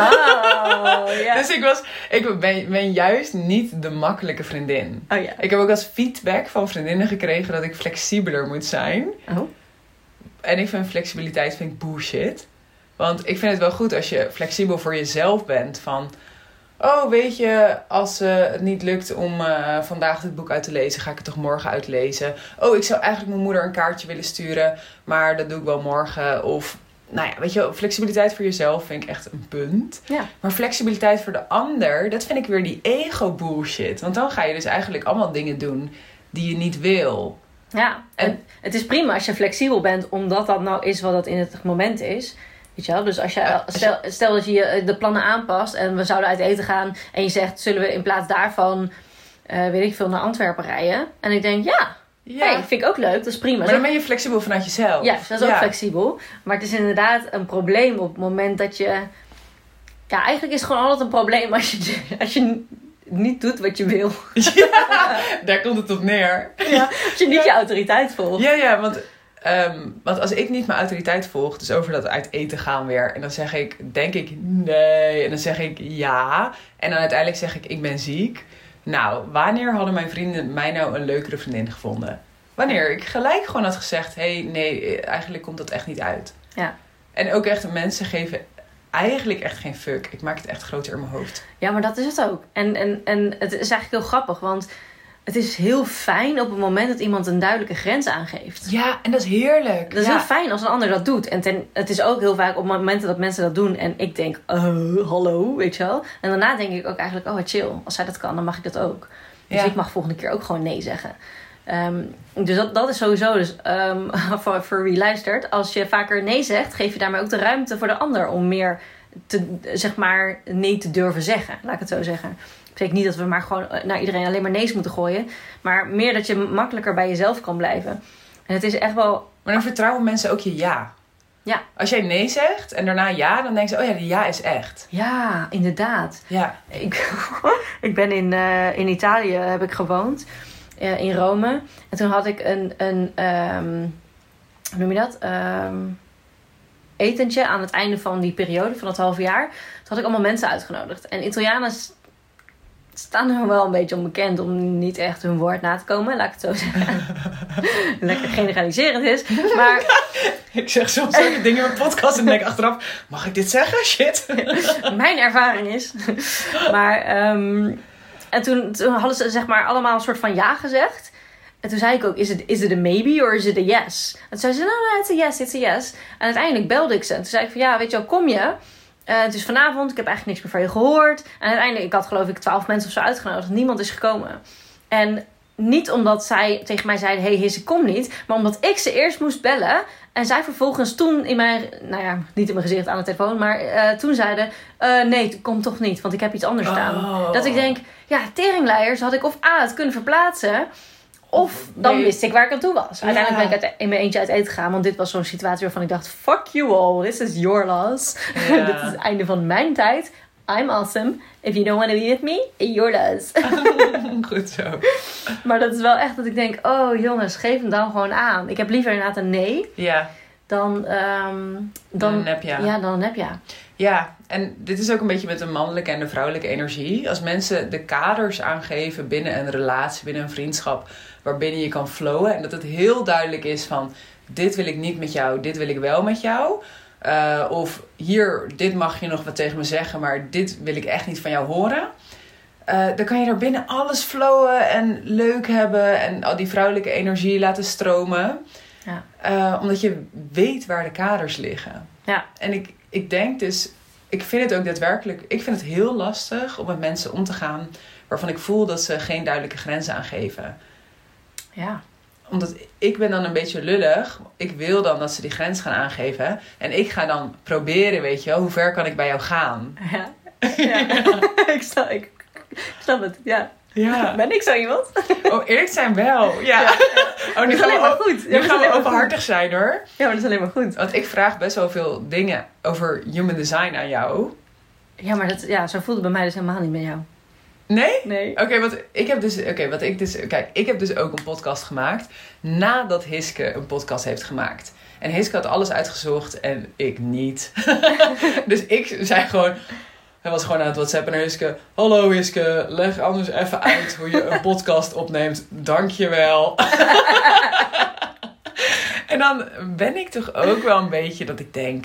Oh, ja. Dus ik, was, ik ben, ben juist niet de makkelijke vriendin. Oh, ja. Ik heb ook als feedback van vriendinnen gekregen dat ik flexibeler moet zijn. Oh. En ik vind flexibiliteit vind ik bullshit. Want ik vind het wel goed als je flexibel voor jezelf bent. Van, oh weet je, als uh, het niet lukt om uh, vandaag dit boek uit te lezen, ga ik het toch morgen uitlezen. Oh, ik zou eigenlijk mijn moeder een kaartje willen sturen, maar dat doe ik wel morgen. Of, nou ja, weet je, flexibiliteit voor jezelf vind ik echt een punt. Ja. Maar flexibiliteit voor de ander, dat vind ik weer die ego bullshit. Want dan ga je dus eigenlijk allemaal dingen doen die je niet wil. Ja, en het is prima als je flexibel bent, omdat dat nou is wat dat in het moment is. Weet je wel? Dus als je, Ja, als je... Stel, stel dat je de plannen aanpast en we zouden uit eten gaan en je zegt, zullen we in plaats daarvan, uh, weet ik veel, naar Antwerpen rijden? En ik denk, ja, ja. Hey, vind ik ook leuk, dat is prima. Maar dan ben je flexibel vanuit jezelf. Ja, dat is ja. ook flexibel. Maar het is inderdaad een probleem op het moment dat je... Ja, eigenlijk is het gewoon altijd een probleem als je, als je niet doet wat je wil. Ja, daar komt het op neer. Ja, als je niet ja. je autoriteit volgt. Ja, ja, want... Um, want als ik niet mijn autoriteit volg, dus over dat uit eten gaan weer. En dan zeg ik, denk ik nee. En dan zeg ik ja. En dan uiteindelijk zeg ik, ik ben ziek. Nou, wanneer hadden mijn vrienden mij nou een leukere vriendin gevonden? Wanneer ik gelijk gewoon had gezegd, hé, hey, nee, eigenlijk komt dat echt niet uit. Ja. En ook echt, mensen geven eigenlijk echt geen fuck. Ik maak het echt groter in mijn hoofd. Ja, maar dat is het ook. En, en, en het is eigenlijk heel grappig, want... Het is heel fijn op het moment dat iemand een duidelijke grens aangeeft. Ja, en dat is heerlijk. Dat is ja. heel fijn als een ander dat doet. En ten, het is ook heel vaak op momenten dat mensen dat doen. En ik denk, uh, hallo, weet je wel. En daarna denk ik ook eigenlijk, oh chill. Als zij dat kan, dan mag ik dat ook. Dus ja. ik mag volgende keer ook gewoon nee zeggen. Um, dus dat, dat is sowieso. Dus um, voor, voor wie luistert. Als je vaker nee zegt, geef je daarmee ook de ruimte voor de ander. Om meer te, zeg maar, nee te durven zeggen. Laat ik het zo zeggen. Ik zeg niet dat we maar gewoon naar iedereen alleen maar nee's moeten gooien. Maar meer dat je makkelijker bij jezelf kan blijven. En het is echt wel... Maar dan vertrouwen mensen ook je ja. Ja. Als jij nee zegt en daarna ja, dan denken ze, oh ja, de ja is echt. Ja, inderdaad. Ja. Ik, ik ben in, uh, in Italië, heb ik gewoond. Uh, in Rome. En toen had ik een, een um, hoe noem je dat? Um, etentje aan het einde van die periode, van het halve jaar. Toen had ik allemaal mensen uitgenodigd. En Italianen staan er wel een beetje onbekend om niet echt hun woord na te komen. Laat ik het zo zeggen. Lekker generaliserend is. Maar ik zeg soms dingen in mijn podcast en denk achteraf, mag ik dit zeggen? Shit. Mijn ervaring is. Maar um, en toen, toen hadden ze zeg maar allemaal een soort van ja gezegd. En toen zei ik ook, is het is it a maybe or is it a yes? En toen zei ze, no, no, it's a yes, it's a yes. En uiteindelijk belde ik ze. En toen zei ik van, ja, weet je wel, kom je? Uh, het is vanavond, ik heb eigenlijk niks meer van je gehoord. En uiteindelijk, ik had geloof ik twaalf mensen of zo uitgenodigd. Niemand is gekomen. En niet omdat zij tegen mij zeiden, hey Hisse, kom niet. Maar omdat ik ze eerst moest bellen. En zij vervolgens toen in mijn, nou ja, niet in mijn gezicht aan de telefoon. Maar uh, toen zeiden, uh, nee, kom toch niet. Want ik heb iets anders staan. Oh. Dat ik denk, ja, teringleiers had ik of A, het kunnen verplaatsen. Of dan Nee. wist ik waar ik aan toe was. Uiteindelijk Ja. ben ik uit, in mijn eentje uit eten gegaan. Want dit was zo'n situatie waarvan ik dacht... Fuck you all, this is your loss. Ja. Dit is het einde van mijn tijd. I'm awesome. If you don't want to be with me, your loss. Goed zo. Maar dat is wel echt dat ik denk... Oh jongens, geef hem dan gewoon aan. Ik heb liever inderdaad een nee... Ja, Dan, ehm, dan, dan een nep ja. ja, dan een nep ja. Ja, en dit is ook een beetje met de mannelijke en de vrouwelijke energie. Als mensen de kaders aangeven binnen een relatie, binnen een vriendschap, waarbinnen je kan flowen. En dat het heel duidelijk is van, dit wil ik niet met jou, dit wil ik wel met jou. Uh, of hier, dit mag je nog wat tegen me zeggen, maar dit wil ik echt niet van jou horen. Uh, dan kan je daar binnen alles flowen en leuk hebben en al die vrouwelijke energie laten stromen. Ja. Uh, omdat je weet waar de kaders liggen. Ja. En ik, ik denk dus, ik vind het ook daadwerkelijk, ik vind het heel lastig om met mensen om te gaan waarvan ik voel dat ze geen duidelijke grenzen aangeven. Ja. Omdat ik ben dan een beetje lullig. Ik wil dan dat ze die grens gaan aangeven. En ik ga dan proberen, weet je wel, hoe ver kan ik bij jou gaan? Ja. Ja. ik, snap, ik, ik snap het, ja. Ja. Ben ik zo iemand? Oh, eerlijk zijn wel. Ja. Ja. Oh, nu Dat is gaan alleen we, maar goed. Ja, nu dat is gaan we alleen maar openhartig goed. zijn hoor. Ja, maar dat is alleen maar goed. Want ik vraag best wel veel dingen over human design aan jou. Ja, maar dat, ja, zo voelt het bij mij dus helemaal niet met jou. Nee? Nee. Oké, want ik heb dus, oké, wat ik dus, kijk, ik heb dus ook een podcast gemaakt nadat Hiske een podcast heeft gemaakt. En Hiske had alles uitgezocht en ik niet. Dus ik zei gewoon, hij was gewoon aan het WhatsAppen naar Hiske. Hallo Hiske, leg anders even uit hoe je een podcast opneemt. Dankjewel. En dan ben ik toch ook wel een beetje dat ik denk,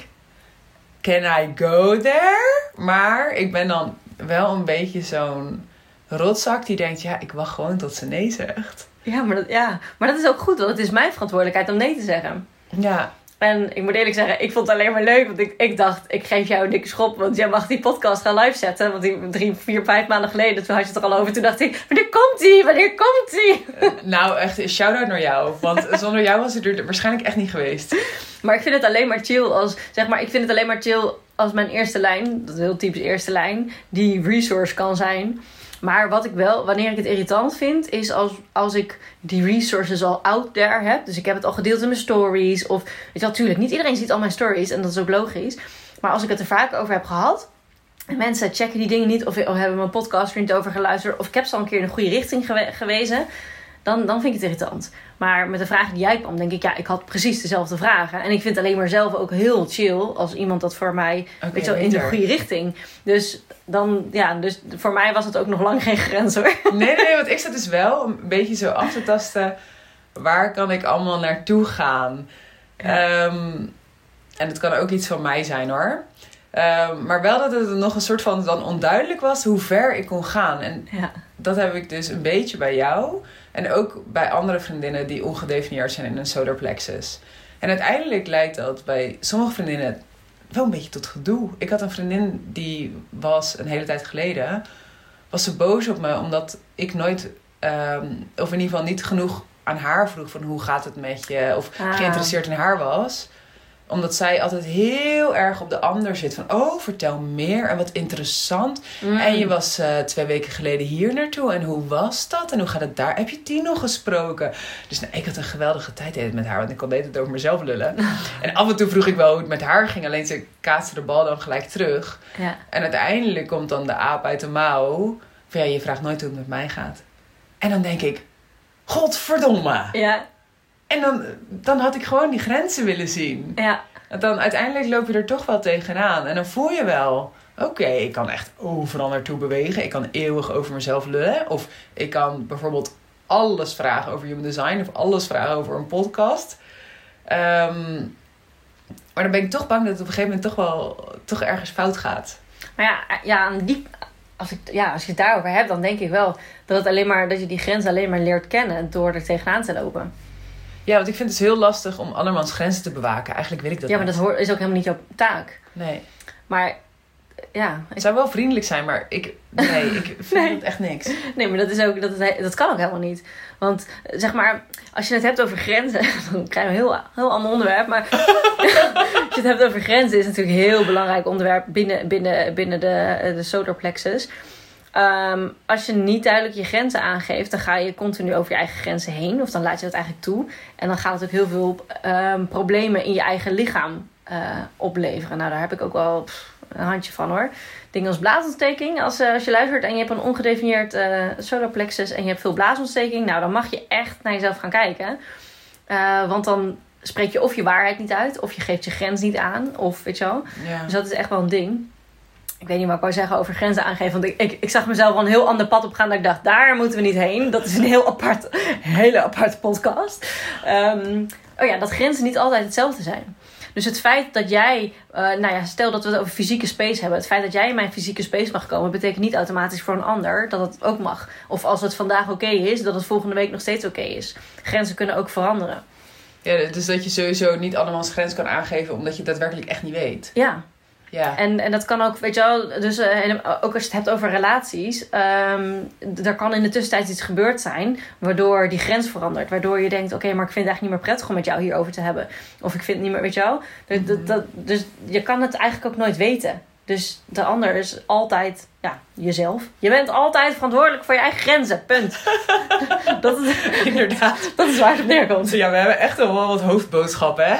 can I go there? Maar ik ben dan wel een beetje zo'n rotzak die denkt, ja, ik wacht gewoon tot ze nee zegt. Ja maar, dat, ja, maar dat is ook goed, want het is mijn verantwoordelijkheid om nee te zeggen. Ja. En ik moet eerlijk zeggen, ik vond het alleen maar leuk. Want ik, ik dacht, ik geef jou een dikke schop. Want jij mag die podcast gaan live zetten. Want die drie, vier, vijf maanden geleden, toen had je het er al over. Toen dacht ik, wanneer komt die? Wanneer komt die? Uh, nou, echt, shout-out naar jou. Want zonder jou was het er waarschijnlijk echt niet geweest. Maar ik vind het alleen maar chill als, zeg maar, ik vind het alleen maar chill als mijn eerste lijn, dat is heel typisch eerste lijn, die resource kan zijn. Maar wat ik wel, wanneer ik het irritant vind, is als, als ik die resources al out there heb. Dus ik heb het al gedeeld in mijn stories. Of, weet je wel, natuurlijk, niet iedereen ziet al mijn stories. En dat is ook logisch. Maar als ik het er vaak over heb gehad. En mensen checken die dingen niet. Of, of hebben mijn podcast er niet over geluisterd. Of ik heb ze al een keer in een goede richting gewe- gewezen. Dan, dan vind ik het irritant. Maar met de vragen die jij kwam, denk ik, ja, ik had precies dezelfde vragen. En ik vind het alleen maar zelf ook heel chill als iemand dat voor mij, Okay, weet je wel, in de goede richting. Dus dan, ja, dus voor mij was het ook nog lang geen grens hoor. Nee, nee, want ik zat dus wel een beetje zo af te tasten. Waar kan ik allemaal naartoe gaan? Ja. Um, en het kan ook iets van mij zijn hoor. Um, maar wel dat het nog een soort van dan onduidelijk was hoe ver ik kon gaan. En ja. dat heb ik dus een beetje bij jou. En ook bij andere vriendinnen die ongedefinieerd zijn in een solar plexus. En uiteindelijk leidt dat bij sommige vriendinnen wel een beetje tot gedoe. Ik had een vriendin die was een hele tijd geleden, was ze boos op me omdat ik nooit, um, of in ieder geval niet genoeg aan haar vroeg van hoe gaat het met je. Of ah. geïnteresseerd in haar was. Omdat zij altijd heel erg op de ander zit. Van, oh, vertel meer en wat interessant. Mm. En je was uh, twee weken geleden hier naartoe. En hoe was dat? En hoe gaat het daar? Heb je die nog gesproken? Dus nou, ik had een geweldige tijd met haar. Want ik kon de hele tijd over mezelf lullen. En af en toe vroeg ik wel hoe het met haar ging. Alleen ze kaatste de bal dan gelijk terug. Ja. En uiteindelijk komt dan de aap uit de mouw. Van ja, je vraagt nooit hoe het met mij gaat. En dan denk ik, godverdomme. Ja. En dan, dan had ik gewoon die grenzen willen zien. Ja. En dan uiteindelijk loop je er toch wel tegenaan. En dan voel je wel, oké, okay, ik kan echt overal naartoe bewegen. Ik kan eeuwig over mezelf lullen. Of ik kan bijvoorbeeld alles vragen over human design. Of alles vragen over een podcast. Um, maar dan ben ik toch bang dat het op een gegeven moment toch wel toch ergens fout gaat. Maar ja, ja, die, als, ik, ja als je het daarover hebt, dan denk ik wel dat, het alleen maar, dat je die grens alleen maar leert kennen door er tegenaan te lopen. Ja, want ik vind het dus heel lastig om andermans grenzen te bewaken. Eigenlijk wil ik dat Ja, niet. maar dat hoort, is ook helemaal niet jouw taak. Nee. Maar ja. Het zou wel vriendelijk zijn, maar ik, nee, ik vind nee. het echt niks. Nee, maar dat, is ook, dat, is, dat kan ook helemaal niet. Want zeg maar, als je het hebt over grenzen, dan krijgen we een heel, heel ander onderwerp. Maar als je het hebt over grenzen, is het natuurlijk een heel belangrijk onderwerp binnen, binnen, binnen de, de solar plexus. Um, als je niet duidelijk je grenzen aangeeft, dan ga je continu over je eigen grenzen heen. Of dan laat je dat eigenlijk toe. En dan gaat het ook heel veel um, problemen in je eigen lichaam uh, opleveren. Nou, daar heb ik ook wel pff, een handje van hoor. Dingen als blaasontsteking. Als, uh, als je luistert en je hebt een ongedefinieerd uh, solarplexus en je hebt veel blaasontsteking. Nou, dan mag je echt naar jezelf gaan kijken. Uh, want dan spreek je of je waarheid niet uit. Of je geeft je grens niet aan. Of weet je wel. Ja. Dus dat is echt wel een ding. Ik weet niet wat ik wou zeggen over grenzen aangeven. Want ik, ik, ik zag mezelf al een heel ander pad op gaan. Dat ik dacht, daar moeten we niet heen. Dat is een heel apart, hele aparte podcast. Um, oh ja, dat grenzen niet altijd hetzelfde zijn. Dus het feit dat jij... Uh, nou ja, stel dat we het over fysieke space hebben. Het feit dat jij in mijn fysieke space mag komen... betekent niet automatisch voor een ander dat het ook mag. Of als het vandaag oké okay is... dat het volgende week nog steeds oké okay is. Grenzen kunnen ook veranderen. Ja, dus dat je sowieso niet andermans grens kan aangeven... omdat je het daadwerkelijk echt niet weet. Ja. Ja. En, en dat kan ook, weet je wel, dus, uh, en ook als je het hebt over relaties, um, er kan in de tussentijd iets gebeurd zijn, waardoor die grens verandert. Waardoor je denkt, oké, okay, maar ik vind het eigenlijk niet meer prettig om met jou hierover te hebben. Of ik vind het niet meer, weet je wel. Dat, dat, dat, dus je kan het eigenlijk ook nooit weten. Dus de ander is altijd, ja, jezelf. Je bent altijd verantwoordelijk voor je eigen grenzen, punt. dat is, Inderdaad. Dat is waar het op neerkomt. Ja, we hebben echt wel wat hoofdboodschappen, hè?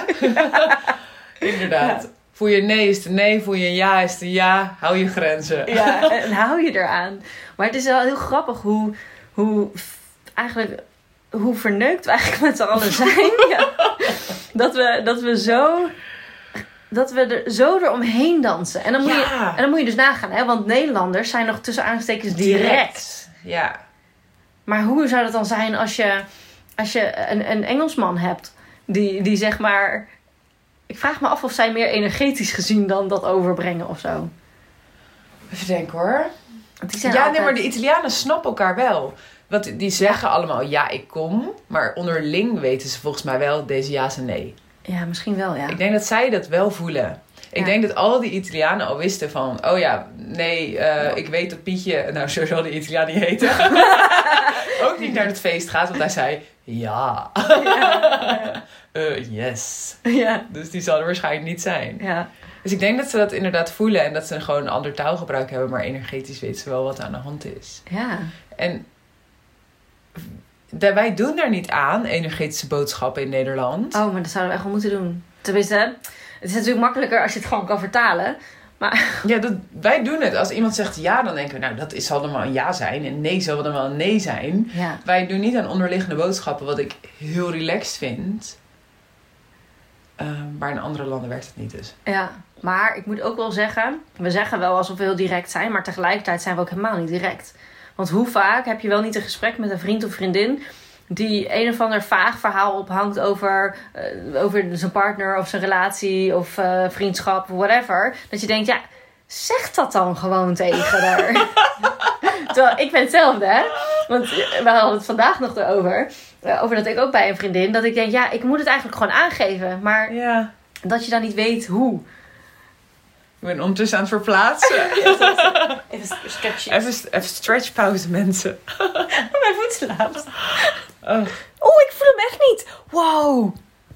Inderdaad. Ja. Voel je nee is de nee, voel je ja is de ja. Hou je grenzen. Ja, en hou je eraan. Maar het is wel heel grappig hoe, hoe eigenlijk hoe verneukt we eigenlijk met z'n allen zijn. Ja. Dat we, dat we zo... Dat we er zo eromheen dansen. En dan moet, ja. je, en dan moet je dus nagaan, hè? Want Nederlanders zijn nog tussen aanstekens direct. direct. Ja. Maar hoe zou dat dan zijn als je, als je een, een Engelsman hebt die, die zeg maar... Ik vraag me af of zij meer energetisch gezien dan dat overbrengen of zo. Even denken hoor. Die zijn ja, altijd... nee, maar de Italianen snappen elkaar wel. Want die zeggen allemaal ja, ik kom. Maar onderling weten ze volgens mij wel deze ja's en nee. Ja, misschien wel, ja. Ik denk dat zij dat wel voelen. Ik ja. denk dat al die Italianen al wisten van... Oh ja, nee, uh, ja. ik weet dat Pietje... Nou, zo zal de Italiaan niet heten. Ook niet naar het feest gaat. Want hij zei... Ja. ja. uh, yes. Ja. Dus die zal er waarschijnlijk niet zijn. Ja. Dus ik denk dat ze dat inderdaad voelen. En dat ze gewoon een ander taalgebruik hebben. Maar energetisch weten ze wel wat aan de hand is. Ja. En... wij doen daar niet aan, energetische boodschappen in Nederland. Oh, maar dat zouden we echt wel moeten doen. Tenminste, het is natuurlijk makkelijker als je het gewoon kan vertalen. Maar... Ja, dat, wij doen het. Als iemand zegt ja, dan denken we, nou, dat zal dan wel een ja zijn. En nee zal dan wel een nee zijn. Ja. Wij doen niet aan onderliggende boodschappen, wat ik heel relaxed vind. Uh, maar in andere landen werkt het niet dus. Ja, maar ik moet ook wel zeggen, we zeggen wel alsof we heel direct zijn, maar tegelijkertijd zijn we ook helemaal niet direct. Want hoe vaak heb je wel niet een gesprek met een vriend of vriendin die een of ander vaag verhaal ophangt over, uh, over zijn partner of zijn relatie of uh, vriendschap, whatever. Dat je denkt, ja, zeg dat dan gewoon tegen haar. Terwijl ik ben hetzelfde, hè. Want we hadden het vandaag nog erover. Uh, over dat ik ook bij een vriendin, dat ik denk, ja, ik moet het eigenlijk gewoon aangeven. Maar ja. dat je dan niet weet hoe. Ik ben ondertussen aan het verplaatsen. Even stretchen. Even, even stretch pauze, mensen. Mijn voet slaapt. Oh. oh, ik voel hem echt niet. Wow.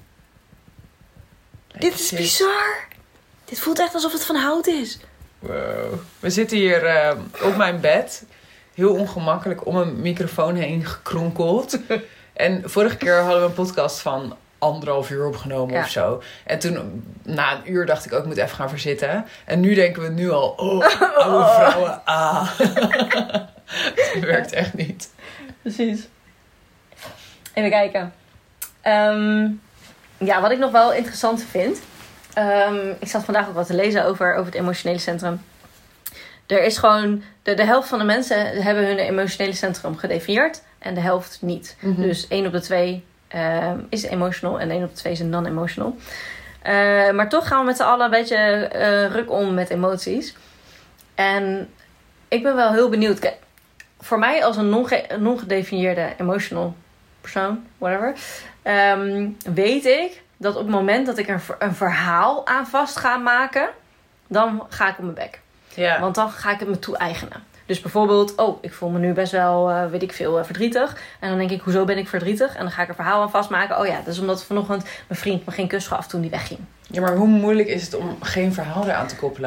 Dit is bizar. Dit voelt echt alsof het van hout is. Wow. We zitten hier uh, op mijn bed. Heel ongemakkelijk om een microfoon heen gekronkeld. En vorige keer hadden we een podcast van... anderhalf uur opgenomen ja. of zo. En toen, na een uur, dacht ik ook, ik moet even gaan verzitten. En nu denken we nu al, oh, oude vrouwen, ah. Het werkt echt niet. Precies. Even kijken. Um, ja, wat ik nog wel interessant vind. Um, ik zat vandaag ook wat te lezen over, over het emotionele centrum. Er is gewoon, de, de helft van de mensen hebben hun emotionele centrum gedefinieerd. En de helft niet. Mm-hmm. Dus één op de twee... Uh, is emotional en één op de twee is een non-emotional. Uh, maar toch gaan we met z'n allen een beetje uh, ruk om met emoties. En ik ben wel heel benieuwd. Kijk, voor mij als een non-ge- non-gedefinieerde emotional persoon, whatever, um, weet ik dat op het moment dat ik een, een verhaal aan vast ga maken, dan ga ik op mijn bek. Ja. Want dan ga ik het me toe-eigenen. Dus bijvoorbeeld, oh, ik voel me nu best wel, uh, weet ik veel, uh, verdrietig. En dan denk ik, hoezo ben ik verdrietig? En dan ga ik een verhaal aan vastmaken. Oh ja, dat is omdat vanochtend mijn vriend me geen kus gaf toen die wegging. Ja, maar hoe moeilijk is het om geen verhaal eraan te koppelen?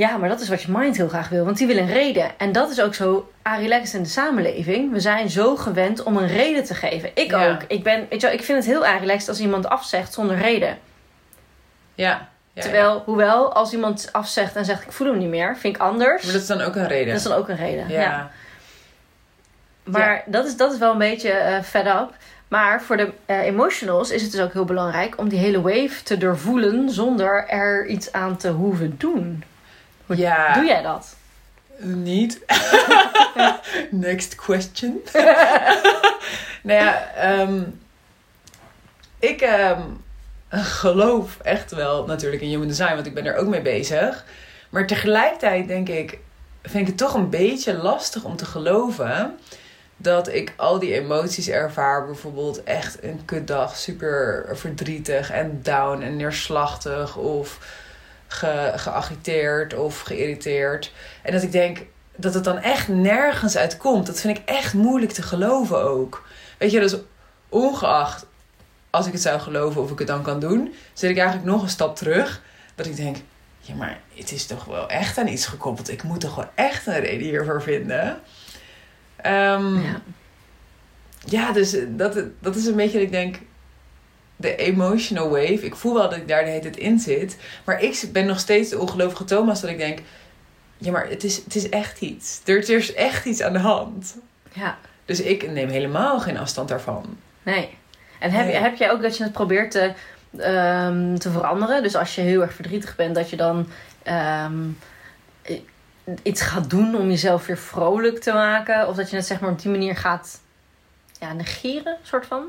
Ja, maar dat is wat je mind heel graag wil. Want die wil een reden. En dat is ook zo relaxed in de samenleving. We zijn zo gewend om een reden te geven. Ik Ja. ook. Ik, ben, weet je wel, ik vind het heel relaxed als iemand afzegt zonder reden. Ja. ja Terwijl, ja. hoewel, als iemand afzegt en zegt ik voel hem niet meer, vind ik anders. Maar dat is dan ook een reden. Dat is dan ook een reden. ja. Ja. Maar Ja. dat, is, dat is wel een beetje uh, fed up. Maar voor de uh, emotionals is het dus ook heel belangrijk om die hele wave te doorvoelen zonder er iets aan te hoeven doen. Hoe Ja. doe jij dat? Niet. Next question. Nou ja, um, ik um, geloof echt wel natuurlijk in human design, want ik ben er ook mee bezig. Maar tegelijkertijd denk ik, vind ik het toch een beetje lastig om te geloven dat ik al die emoties ervaar. Bijvoorbeeld echt een kutdag, super verdrietig en down en neerslachtig of ge, geagiteerd of geïrriteerd. En dat ik denk dat het dan echt nergens uitkomt. Dat vind ik echt moeilijk te geloven ook. Weet je, dus ongeacht als ik het zou geloven of ik het dan kan doen, zit ik eigenlijk nog een stap terug. Dat ik denk, ja, maar het is toch wel echt aan iets gekoppeld. Ik moet toch wel echt een reden hiervoor vinden. Um, ja. ja, dus dat, dat is een beetje dat ik denk, de emotional wave. Ik voel wel dat ik daar de hele tijd in zit. Maar ik ben nog steeds de ongelovige Thomas dat ik denk, ja, maar het is, het is echt iets. Er, er is echt iets aan de hand. Ja. Dus ik neem helemaal geen afstand daarvan. Nee. En heb, nee. heb jij ook dat je het probeert te, um, te veranderen? Dus als je heel erg verdrietig bent, dat je dan um, iets gaat doen om jezelf weer vrolijk te maken? Of dat je het zeg maar op die manier gaat ja, negeren, soort van?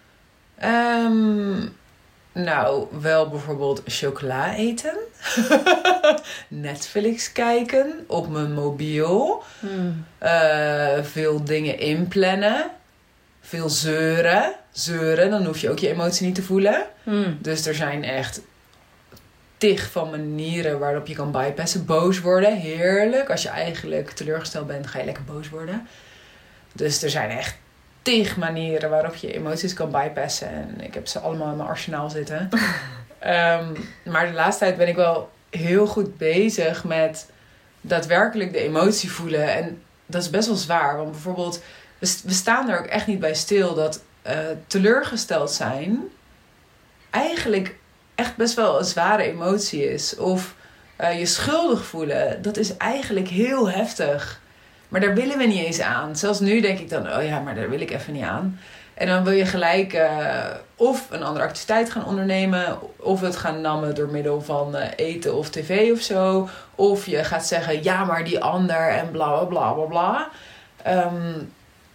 Um, nou, wel bijvoorbeeld chocola eten. Netflix kijken op mijn mobiel. Hmm. Uh, veel dingen inplannen. Veel zeuren. Zeuren, dan hoef je ook je emotie niet te voelen. Hmm. Dus er zijn echt tig van manieren waarop je kan bypassen. Boos worden, heerlijk. Als je eigenlijk teleurgesteld bent, ga je lekker boos worden. Dus er zijn echt tig manieren waarop je emoties kan bypassen. En ik heb ze allemaal in mijn arsenaal zitten. um, maar de laatste tijd ben ik wel heel goed bezig met daadwerkelijk de emotie voelen. En dat is best wel zwaar. Want bijvoorbeeld, we, we staan er ook echt niet bij stil dat uh, teleurgesteld zijn eigenlijk echt best wel een zware emotie is. Of uh, je schuldig voelen, dat is eigenlijk heel heftig. Maar daar willen we niet eens aan. Zelfs nu denk ik dan, oh ja, maar daar wil ik even niet aan. En dan wil je gelijk uh, of een andere activiteit gaan ondernemen, of het gaan nammen door middel van uh, eten of tv of zo. Of je gaat zeggen, ja, maar die ander en bla bla bla bla. Um,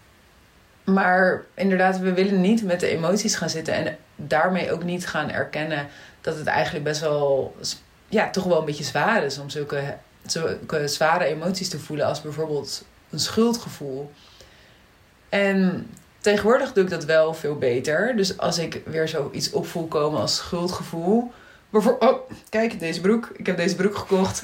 maar inderdaad, we willen niet met de emoties gaan zitten en daarmee ook niet gaan erkennen dat het eigenlijk best wel, ja, toch wel een beetje zwaar is om zulke, zulke zware emoties te voelen als bijvoorbeeld een schuldgevoel. En tegenwoordig doe ik dat wel veel beter. Dus als ik weer zoiets op voel komen als schuldgevoel. Bijvoorbeeld, oh, kijk, deze broek. Ik heb deze broek gekocht.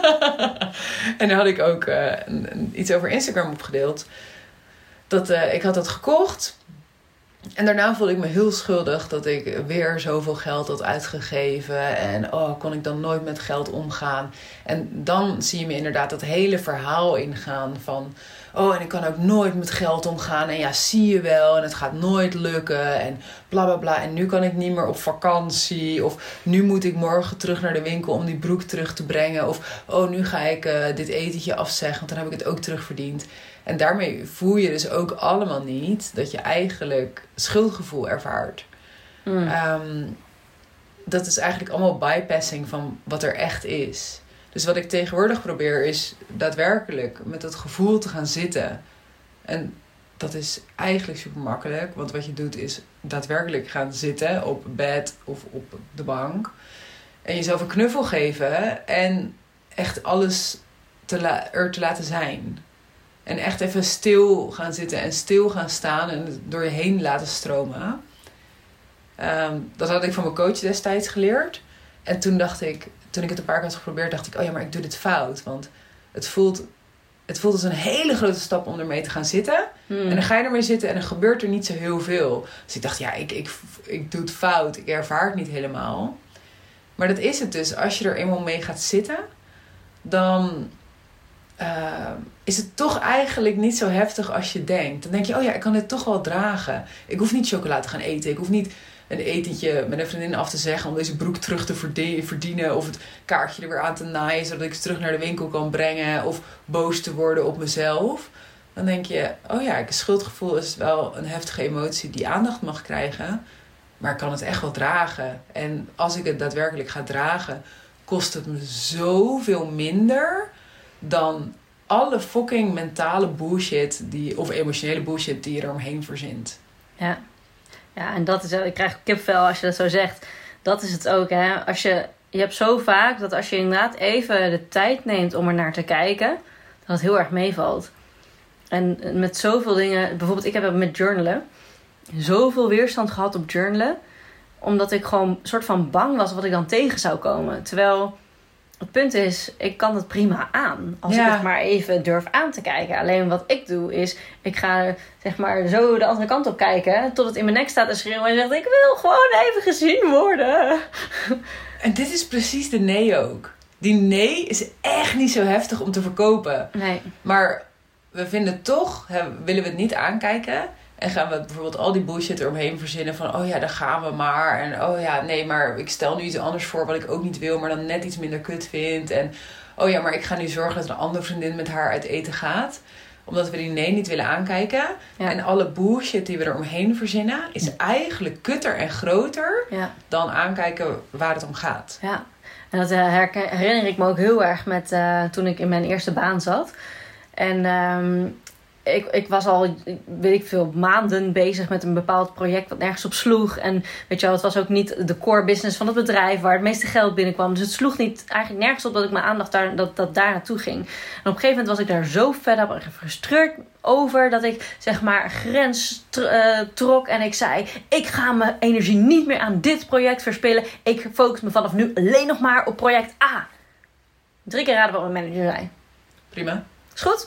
En daar had ik ook uh, een, een, iets over Instagram opgedeeld. Dat, uh, ik had dat gekocht. En daarna voelde ik me heel schuldig dat ik weer zoveel geld had uitgegeven. En oh, kon ik dan nooit met geld omgaan. En dan zie je me inderdaad dat hele verhaal ingaan van, oh, en ik kan ook nooit met geld omgaan. En ja, zie je wel. En het gaat nooit lukken. En bla bla bla. En nu kan ik niet meer op vakantie. Of nu moet ik morgen terug naar de winkel om die broek terug te brengen. Of oh, nu ga ik uh, dit etentje afzeggen. Want dan heb ik het ook terugverdiend. En daarmee voel je dus ook allemaal niet dat je eigenlijk schuldgevoel ervaart. Mm. Um, dat is eigenlijk allemaal bypassing van wat er echt is. Dus wat ik tegenwoordig probeer is daadwerkelijk met dat gevoel te gaan zitten. En dat is eigenlijk super makkelijk. Want wat je doet is daadwerkelijk gaan zitten op bed of op de bank. En jezelf een knuffel geven. En echt alles te la- er te laten zijn. En echt even stil gaan zitten en stil gaan staan en het door je heen laten stromen. Um, dat had ik van mijn coach destijds geleerd. En toen dacht ik, toen ik het een paar keer had geprobeerd, dacht ik, oh ja, maar ik doe dit fout. Want het voelt, het voelt als een hele grote stap om ermee te gaan zitten. Hmm. En dan ga je ermee zitten en dan gebeurt er niet zo heel veel. Dus ik dacht, ja, ik, ik, ik doe het fout. Ik ervaar het niet helemaal. Maar dat is het dus. Als je er eenmaal mee gaat zitten, dan uh, is het toch eigenlijk niet zo heftig als je denkt. Dan denk je, oh ja, ik kan dit toch wel dragen. Ik hoef niet chocola te gaan eten. Ik hoef niet een etentje met een vriendin af te zeggen om deze broek terug te verdienen. Of het kaartje er weer aan te naaien, zodat ik ze terug naar de winkel kan brengen. Of boos te worden op mezelf. Dan denk je, oh ja, een schuldgevoel is wel een heftige emotie die aandacht mag krijgen. Maar ik kan het echt wel dragen. En als ik het daadwerkelijk ga dragen, kost het me zoveel minder dan alle fucking mentale bullshit die, of emotionele bullshit die je eromheen verzint. Ja. Ja, en dat is, ik krijg kipvel als je dat zo zegt. Dat is het ook, hè. Als je, je hebt zo vaak dat als je inderdaad even de tijd neemt om er naar te kijken, dat het heel erg meevalt. En met zoveel dingen, bijvoorbeeld ik heb met journalen, zoveel weerstand gehad op journalen, omdat ik gewoon een soort van bang was wat ik dan tegen zou komen. Terwijl het punt is, ik kan het prima aan. Als ja. ik het maar even durf aan te kijken. Alleen wat ik doe is, ik ga zeg maar zo de andere kant op kijken, tot het in mijn nek staat en schreeuwen en zegt, ik wil gewoon even gezien worden. En dit is precies de nee ook. Die nee is echt niet zo heftig om te verkopen. Nee. Maar we vinden toch, hè, willen we het niet aankijken. En gaan we bijvoorbeeld al die bullshit eromheen verzinnen van, oh ja, daar gaan we maar. En oh ja, nee, maar ik stel nu iets anders voor wat ik ook niet wil, maar dan net iets minder kut vind. En oh ja, maar ik ga nu zorgen dat een andere vriendin met haar uit eten gaat. Omdat we die nee niet willen aankijken. Ja. En alle bullshit die we eromheen verzinnen is eigenlijk kutter en groter ja. dan aankijken waar het om gaat. Ja, en dat herinner ik me ook heel erg met uh, toen ik in mijn eerste baan zat. En um, ik, ik was al, weet ik veel, maanden bezig met een bepaald project wat nergens op sloeg. En weet je wel, het was ook niet de core business van het bedrijf waar het meeste geld binnenkwam. Dus het sloeg niet eigenlijk nergens op dat ik mijn aandacht daar, dat, dat daar naartoe ging. En op een gegeven moment was ik daar zo fed op en gefrustreerd over dat ik zeg maar grens tr- uh, trok. En ik zei, ik ga mijn energie niet meer aan dit project verspillen. Ik focus me vanaf nu alleen nog maar op project A. Drie keer raden wat mijn manager zei. Prima. Is goed?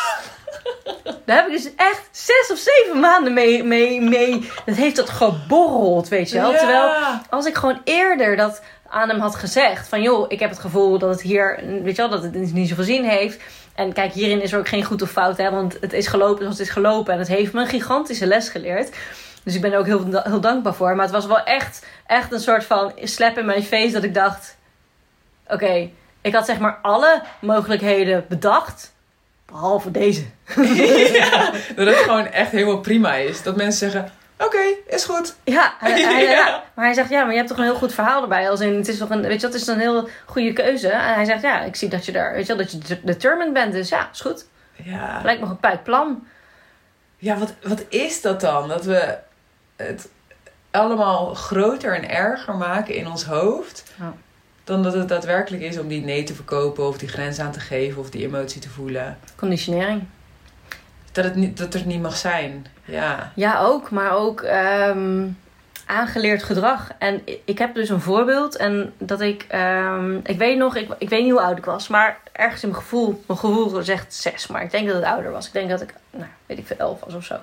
Daar heb ik dus echt zes of zeven maanden mee, mee, mee. Dat heeft dat geborreld, weet je wel. Ja. Terwijl als ik gewoon eerder dat aan hem had gezegd. Van joh, ik heb het gevoel dat het hier, weet je wel, dat het niet zoveel zin heeft. En kijk, hierin is er ook geen goed of fout, hè. Want het is gelopen zoals het is gelopen. En het heeft me een gigantische les geleerd. Dus ik ben er ook heel, heel dankbaar voor. Maar het was wel echt, echt een soort van slap in mijn face dat ik dacht, oké, okay, ik had zeg maar alle mogelijkheden bedacht. Behalve deze. Ja, dat het gewoon echt helemaal prima is. Dat mensen zeggen, oké, okay, is goed. Ja, hij, hij, ja. ja, maar hij zegt, ja, maar je hebt toch een heel goed verhaal erbij. Als in, het is toch een, weet je, dat is een heel goede keuze. En hij zegt, ja, ik zie dat je daar, weet je wel, dat je determined bent. Dus ja, is goed. Ja. Lijkt me een puik plan. Ja, wat, wat is dat dan? Dat we het allemaal groter en erger maken in ons hoofd. Ja. Dan dat het daadwerkelijk is om die nee te verkopen of die grens aan te geven of die emotie te voelen. Conditionering. Dat het niet, dat er niet mag zijn. Ja, ja ook. Maar ook um, aangeleerd gedrag. En ik heb dus een voorbeeld. En dat ik... Um, ik weet nog... Ik, ik weet niet hoe oud ik was. Maar ergens in mijn gevoel... Mijn gevoel zegt zes. Maar ik denk dat het ouder was. Ik denk dat ik... Nou, weet ik veel, elf was of zo.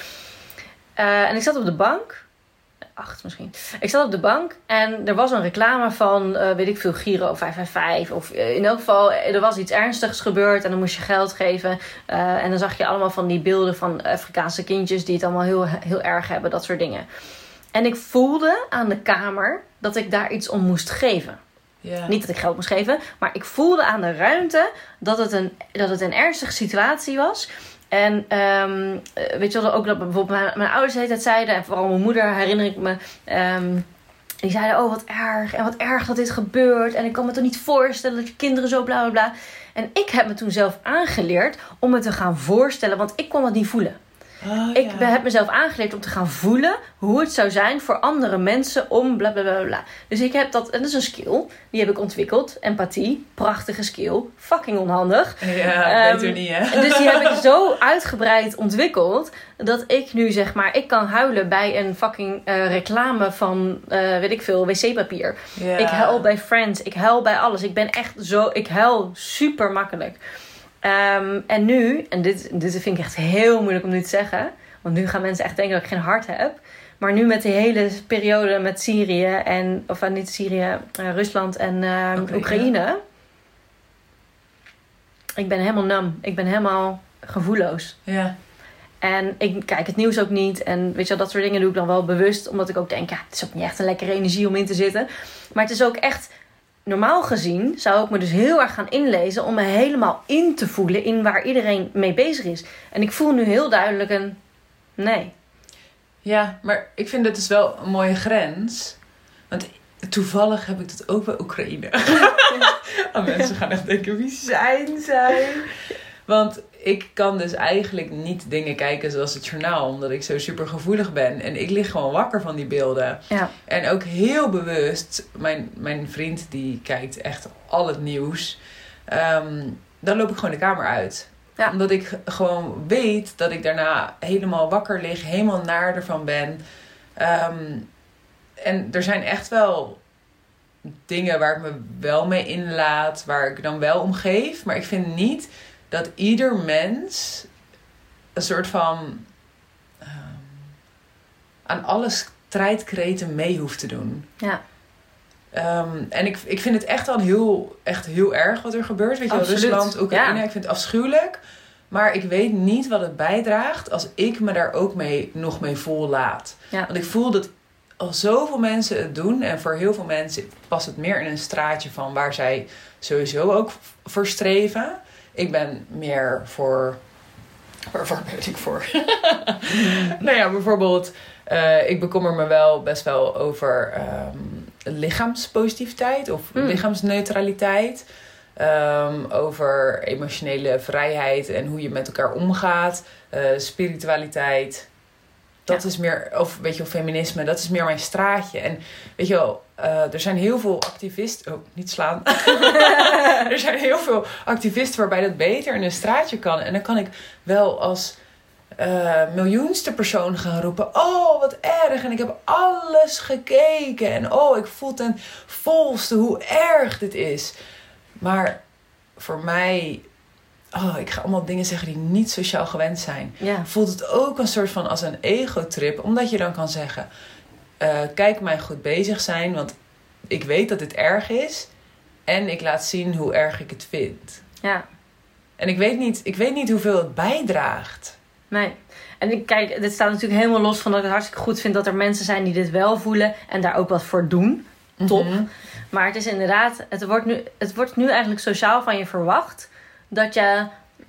Uh, en ik zat op de bank... Acht misschien. Ik zat op de bank en er was een reclame van, uh, weet ik veel, Giro vijf vijf vijf. Of uh, in elk geval, er was iets ernstigs gebeurd en dan moest je geld geven. Uh, en dan zag je allemaal van die beelden van Afrikaanse kindjes die het allemaal heel, heel erg hebben, dat soort dingen. En ik voelde aan de kamer dat ik daar iets om moest geven. Yeah. Niet dat ik geld moest geven, maar ik voelde aan de ruimte dat het een, dat het een ernstige situatie was. En um, weet je wel, ook dat bijvoorbeeld mijn, mijn ouders de hele tijd zeiden, en vooral mijn moeder herinner ik me, um, die zeiden, oh wat erg, en wat erg dat dit gebeurt. En ik kan me toch niet voorstellen dat je kinderen zo bla bla bla. En ik heb me toen zelf aangeleerd om me te gaan voorstellen, want ik kon het niet voelen. Oh, ik ja. heb mezelf aangeleerd om te gaan voelen hoe het zou zijn voor andere mensen om bla bla bla bla. Dus ik heb dat, en dat is een skill, die heb ik ontwikkeld. Empathie, prachtige skill, fucking onhandig. Ja, um, weet u niet hè. Dus die heb ik zo uitgebreid ontwikkeld, dat ik nu zeg maar, ik kan huilen bij een fucking uh, reclame van, uh, weet ik veel, wc-papier. Ja. Ik huil bij Friends, ik huil bij alles. Ik ben echt zo, ik huil super makkelijk. Um, en nu, en dit, dit vind ik echt heel moeilijk om nu te zeggen. Want nu gaan mensen echt denken dat ik geen hart heb. Maar nu met de hele periode met Syrië en, of uh, niet Syrië, uh, Rusland en uh, Oekraïne. Oekraïne. ik ben helemaal nam. Ik ben helemaal gevoelloos. Ja. En ik kijk het nieuws ook niet. En weet je wel, dat soort dingen doe ik dan wel bewust. Omdat ik ook denk, ja, het is ook niet echt een lekkere energie om in te zitten. Maar het is ook echt, normaal gezien zou ik me dus heel erg gaan inlezen om me helemaal in te voelen in waar iedereen mee bezig is. En ik voel nu heel duidelijk een nee. Ja, maar ik vind het dus wel een mooie grens. Want toevallig heb ik dat ook bij Oekraïne. En mensen gaan echt denken, wie zijn zij? Want ik kan dus eigenlijk niet dingen kijken zoals het journaal. Omdat ik zo super gevoelig ben. En ik lig gewoon wakker van die beelden. Ja. En ook heel bewust. Mijn, mijn vriend die kijkt echt al het nieuws. Um, dan loop ik gewoon de kamer uit. Ja. Omdat ik gewoon weet dat ik daarna helemaal wakker lig. Helemaal naar ervan ben. Um, en er zijn echt wel dingen waar ik me wel mee inlaat. Waar ik dan wel om geef. Maar ik vind niet dat ieder mens een soort van um, aan alle strijdkreten mee hoeft te doen. Ja. Um, en ik, ik vind het echt wel heel, echt heel erg wat er gebeurt. Weet je wel, Rusland, Oekraïne. Ja. Ik vind het afschuwelijk. Maar ik weet niet wat het bijdraagt als ik me daar ook mee, nog mee vol laat. Ja. Want ik voel dat al zoveel mensen het doen. En voor heel veel mensen past het meer in een straatje van waar zij sowieso ook voor streven. Ik ben meer voor... Waar, waar ben ik voor? Nou ja, bijvoorbeeld... Uh, ik bekommer me wel best wel over um, lichaamspositiviteit of mm. lichaamsneutraliteit. Um, over emotionele vrijheid en hoe je met elkaar omgaat. Uh, spiritualiteit. Dat ja. is meer, of weet je wel, feminisme. Dat is meer mijn straatje. En weet je wel, uh, er zijn heel veel activisten... Oh, niet slaan. Er zijn heel veel activisten waarbij dat beter in een straatje kan. En dan kan ik wel als... Uh, miljoenste persoon gaan roepen. Oh, wat erg. En ik heb alles gekeken. En oh, ik voel ten volste hoe erg dit is. Maar voor mij... Oh, ik ga allemaal dingen zeggen die niet sociaal gewend zijn. Ja. Voelt het ook een soort van als een ego-trip. Omdat je dan kan zeggen... Uh, kijk mij goed bezig zijn. Want ik weet dat dit erg is. En ik laat zien hoe erg ik het vind. Ja. En ik weet niet, ik weet niet hoeveel het bijdraagt. Nee. En ik kijk, dit staat natuurlijk helemaal los van dat ik het hartstikke goed vind dat er mensen zijn die dit wel voelen en daar ook wat voor doen. Top. Mm-hmm. Maar het is inderdaad, het wordt, nu, het wordt nu eigenlijk sociaal van je verwacht dat je,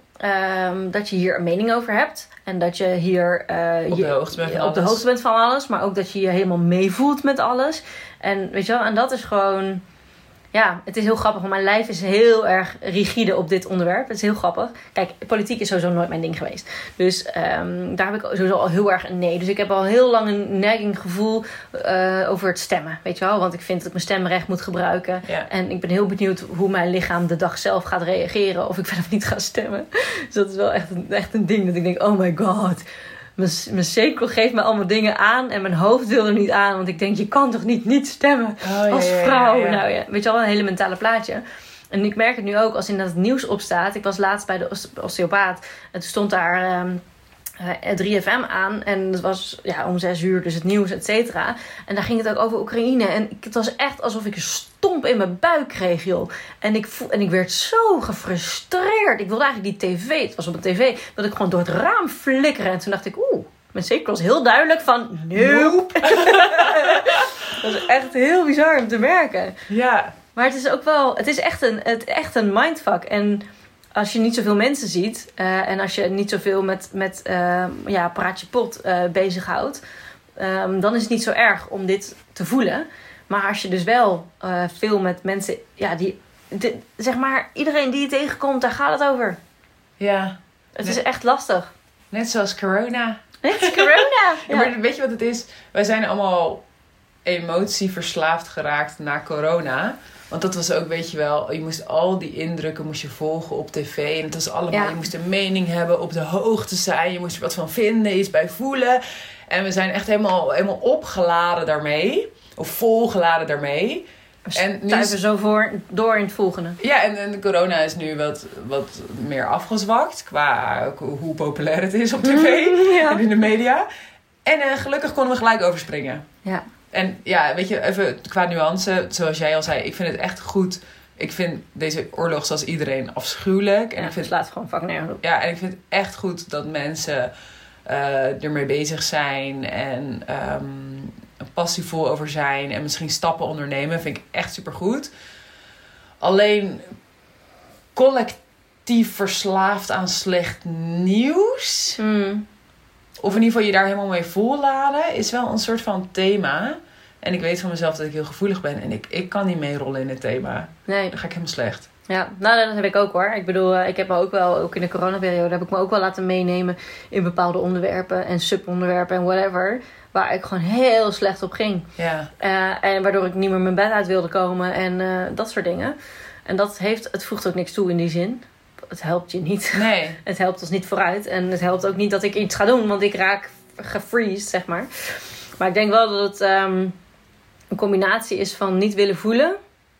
um, dat je hier een mening over hebt. En dat je hier uh, op, de hoogte bent, je, van op de hoogte bent van alles. Maar ook dat je je helemaal meevoelt met alles. En weet je wel, en dat is gewoon... Ja, het is heel grappig, want mijn lijf is heel erg rigide op dit onderwerp. Het is heel grappig. Kijk, politiek is sowieso nooit mijn ding geweest. Dus um, daar heb ik sowieso al heel erg een nee. Dus ik heb al heel lang een nagging gevoel uh, over het stemmen. Weet je wel? Want ik vind dat ik mijn stemrecht moet gebruiken. Ja. En ik ben heel benieuwd hoe mijn lichaam de dag zelf gaat reageren. Of ik wel of niet ga stemmen. Dus dat is wel echt een, echt een ding dat ik denk, oh my god... Mijn, mijn zekel geeft me allemaal dingen aan. En mijn hoofd wil er niet aan. Want ik denk, je kan toch niet niet stemmen oh, als ja, vrouw. Ja, ja. Nou ja, weet je wel, een hele mentale plaatje. En ik merk het nu ook als in dat het nieuws opstaat. Ik was laatst bij de osteopaat. En toen stond daar um, uh, drie F M aan. En het was ja, om zes uur, dus het nieuws, et cetera. En daar ging het ook over Oekraïne. En het was echt alsof ik een stomp in mijn buik kreeg, joh. En ik, voel, en ik werd zo gefrustreerd. Ik wilde eigenlijk die tv, het was op een tv, dat ik gewoon door het raam flikkeren. En toen dacht ik, oeh, mijn zeker was heel duidelijk van, nope. Dat was echt heel bizar om te merken. Ja. Maar het is ook wel, het is echt een, het, echt een mindfuck. En als je niet zoveel mensen ziet uh, en als je niet zoveel met, met uh, ja, praatje pot uh, bezighoudt, um, dan is het niet zo erg om dit te voelen. Maar als je dus wel uh, veel met mensen, ja, die, de, zeg maar, iedereen die je tegenkomt, daar gaat het over. Ja. Het net, is echt lastig. Net zoals corona. Net als corona. Ja. Maar weet je wat het is? Wij zijn allemaal emotieverslaafd geraakt na corona. Want dat was ook, weet je wel, je moest al die indrukken moest je volgen op tv. En het was allemaal, ja. Je moest een mening hebben, op de hoogte zijn. Je moest er wat van vinden, iets bij voelen. En we zijn echt helemaal, helemaal opgeladen daarmee. Of volgeladen daarmee. En nu zijn we zo voor, door in het volgende. Ja, en, en de corona is nu wat, wat meer afgezwakt. Qua hoe populair het is op tv ja. en in de media. En uh, gelukkig konden we gelijk overspringen. Ja. En ja, weet je, even qua nuance, zoals jij al zei, ik vind het echt goed ik vind deze oorlog zoals iedereen afschuwelijk. En Ja, ik vind, het slaat gewoon fucking nergens op. ja, en ik vind het echt goed dat mensen uh, ermee bezig zijn. En um, passievol over zijn. En misschien stappen ondernemen. Vind ik echt supergoed. Alleen collectief verslaafd aan slecht nieuws. Mm. Of in ieder geval je daar helemaal mee volladen. Is wel een soort van thema. En ik weet van mezelf dat ik heel gevoelig ben. En ik, ik kan niet meerollen in het thema. Nee. Dan ga ik helemaal slecht. Ja, nou dat heb ik ook hoor. Ik bedoel, ik heb me ook wel, ook in de coronaperiode, heb ik me ook wel laten meenemen in bepaalde onderwerpen en subonderwerpen en whatever. Waar ik gewoon heel slecht op ging. Ja. Uh, en waardoor ik niet meer mijn bed uit wilde komen en uh, dat soort dingen. En dat heeft, het voegt ook niks toe in die zin. Het helpt je niet. Nee. Het helpt ons niet vooruit. En het helpt ook niet dat ik iets ga doen, want ik raak gefreezed, zeg maar. Maar ik denk wel dat het um, een combinatie is van niet willen voelen.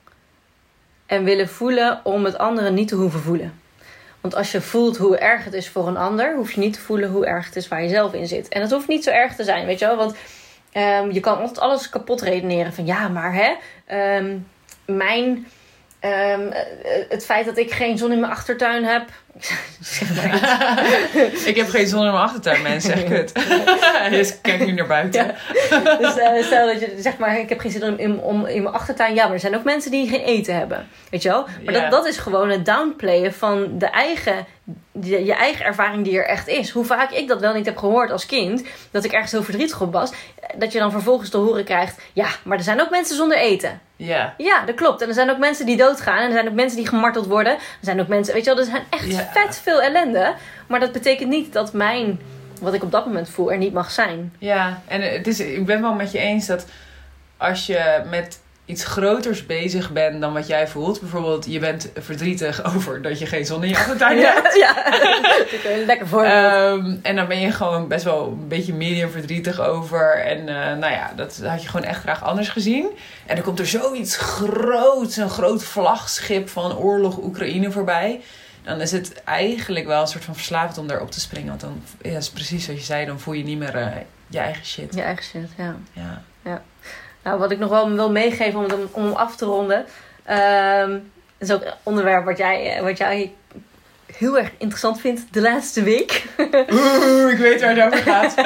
En willen voelen om het andere niet te hoeven voelen. Want als je voelt hoe erg het is voor een ander, hoef je niet te voelen hoe erg het is waar je zelf in zit. En het hoeft niet zo erg te zijn, weet je wel. Want um, je kan altijd alles kapot redeneren. Van ja, maar hè, um, mijn... Um, het feit dat ik geen zon in mijn achtertuin heb. Zeg maar ik heb geen zon in mijn achtertuin, mensen. Echt kut. Dus kijk nu naar buiten. Ja. Dus uh, stel dat je zeg maar, ik heb geen zin in, in, om, in mijn achtertuin. Ja, maar er zijn ook mensen die geen eten hebben. Weet je wel? Maar ja. dat, dat is gewoon het downplayen van de eigen, de, je eigen ervaring die er echt is. Hoe vaak ik dat wel niet heb gehoord als kind. Dat ik ergens heel verdrietig op was. Dat je dan vervolgens te horen krijgt. Ja, maar er zijn ook mensen zonder eten. Ja. Ja, dat klopt. En er zijn ook mensen die doodgaan. En er zijn ook mensen die gemarteld worden. Er zijn ook mensen, weet je wel, er zijn echt ja. vet veel ellende. Maar dat betekent niet dat mijn, wat ik op dat moment voel, er niet mag zijn. Ja, en het is, ik ben wel met je eens dat als je met iets groters bezig bent dan wat jij voelt. Bijvoorbeeld, je bent verdrietig over dat je geen zon in je achtertuin hebt. Ja, ja. Lekker voorbeeld. Um, en dan ben je gewoon best wel een beetje medium verdrietig over. En uh, nou ja, dat had je gewoon echt graag anders gezien. En dan komt er zoiets groots, een groot vlagschip van oorlog Oekraïne voorbij. Dan is het eigenlijk wel een soort van verslavend om daarop te springen. Want dan ja, is precies wat je zei, dan voel je niet meer uh, je eigen shit. Je eigen shit, ja. Ja. ja. Nou, wat ik nog wel wil meegeven om, om hem af te ronden. Um, is ook een onderwerp wat jij, wat jij heel erg interessant vindt de laatste week. Oeh, ik weet waar het over gaat.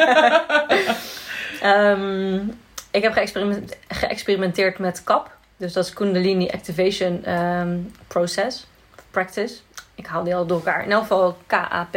um, ik heb geëxperiment, geëxperimenteerd met C A P. Dus dat is Kundalini Activation um, Process. Practice. Ik haal die al door elkaar. In elk geval K A P.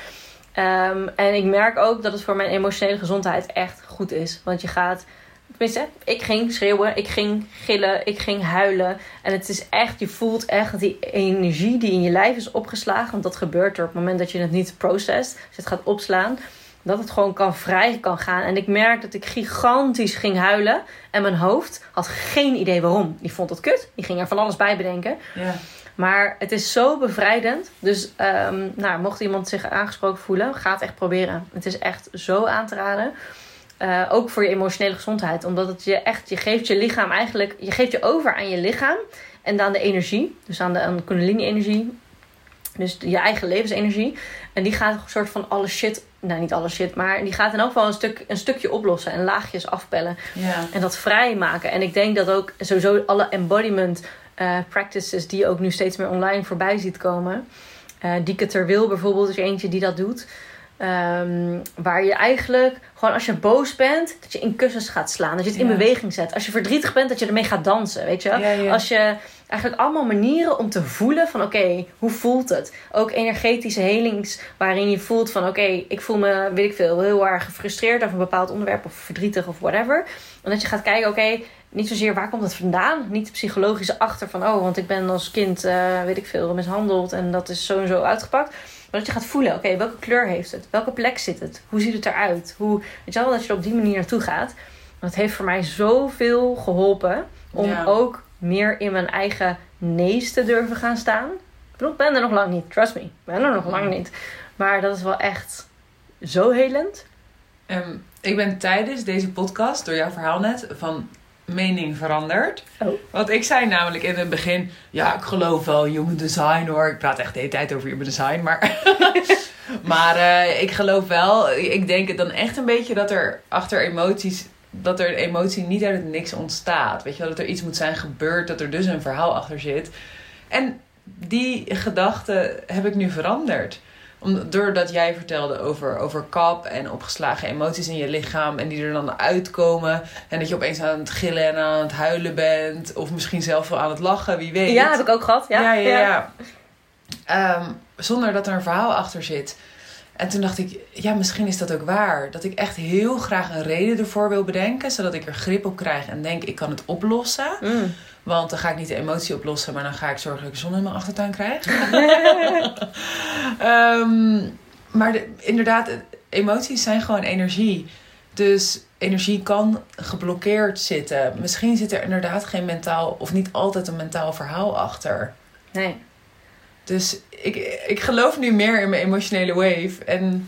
Um, en ik merk ook dat het voor mijn emotionele gezondheid echt goed is. Want je gaat... Tenminste, ik ging schreeuwen, ik ging gillen, ik ging huilen. En het is echt, je voelt echt die energie die in je lijf is opgeslagen. Want dat gebeurt er op het moment dat je het niet processt. Dus het gaat opslaan. Dat het gewoon kan vrij kan gaan. En ik merk dat ik gigantisch ging huilen. En mijn hoofd had geen idee waarom. Die vond het kut. Die ging er van alles bij bedenken. Ja. Maar het is zo bevrijdend. Dus um, nou, mocht iemand zich aangesproken voelen, ga het echt proberen. Het is echt zo aan te raden. Uh, ook voor je emotionele gezondheid. Omdat het je echt, je geeft je lichaam eigenlijk, je geeft je over aan je lichaam. En aan de energie. Dus aan de, aan de Kundalini-energie. Dus je eigen levensenergie. En die gaat een soort van alle shit, nou niet alle shit, maar die gaat in elk geval een, stuk, een stukje oplossen. En laagjes afpellen. Ja. En dat vrijmaken. En ik denk dat ook sowieso alle embodiment uh, practices die je ook nu steeds meer online voorbij ziet komen. Uh, Dieke Terwil bijvoorbeeld is eentje die dat doet. Um, waar je eigenlijk gewoon als je boos bent, dat je in kussens gaat slaan. Dat je het in ja. beweging zet. Als je verdrietig bent, dat je ermee gaat dansen. Weet je? Ja, ja. Als je eigenlijk allemaal manieren om te voelen van oké, okay, hoe voelt het? Ook energetische helings waarin je voelt van oké, okay, ik voel me, weet ik veel, heel erg gefrustreerd over een bepaald onderwerp of verdrietig of whatever. En dat je gaat kijken, oké, okay, niet zozeer waar komt het vandaan? Niet de psychologische achter van oh, want ik ben als kind, uh, weet ik veel, mishandeld en dat is zo en zo uitgepakt. Maar dat je gaat voelen, oké, okay, welke kleur heeft het? Welke plek zit het? Hoe ziet het eruit? Hoe, weet je wel, dat je er op die manier naartoe gaat. Dat heeft voor mij zoveel geholpen om ja. ook meer in mijn eigen nees te durven gaan staan. Ik bedoel, ik ben er nog lang niet. Trust me. Ik ben er nog lang niet. Maar dat is wel echt zo helend. Um, ik ben tijdens deze podcast, door jouw verhaal net, van mening veranderd. Oh. Want ik zei namelijk in het begin, ja, ik geloof wel in human design hoor. Ik praat echt de hele tijd over human design, maar... maar uh, ik geloof wel, ik denk dan echt een beetje dat er achter emoties... dat er een emotie niet uit het niks ontstaat. Weet je wel, dat er iets moet zijn gebeurd, dat er dus een verhaal achter zit. En die gedachte heb ik nu veranderd. Om, doordat jij vertelde over, over kap en opgeslagen emoties in je lichaam. En die er dan uitkomen. En dat je opeens aan het gillen en aan het huilen bent. Of misschien zelf wel aan het lachen, wie weet. Ja, heb ik ook gehad. Ja, ja, ja. ja. ja. Um, zonder dat er een verhaal achter zit. En toen dacht ik, ja, misschien is dat ook waar. Dat ik echt heel graag een reden ervoor wil bedenken. Zodat ik er grip op krijg en denk, ik kan het oplossen. Mm. Want dan ga ik niet de emotie oplossen, maar dan ga ik zorgen dat ik zon in mijn achtertuin krijg. um, maar de, inderdaad, emoties zijn gewoon energie. Dus energie kan geblokkeerd zitten. Misschien zit er inderdaad geen mentaal, of niet altijd een mentaal verhaal achter. Nee. Dus ik, ik geloof nu meer in mijn emotionele wave. En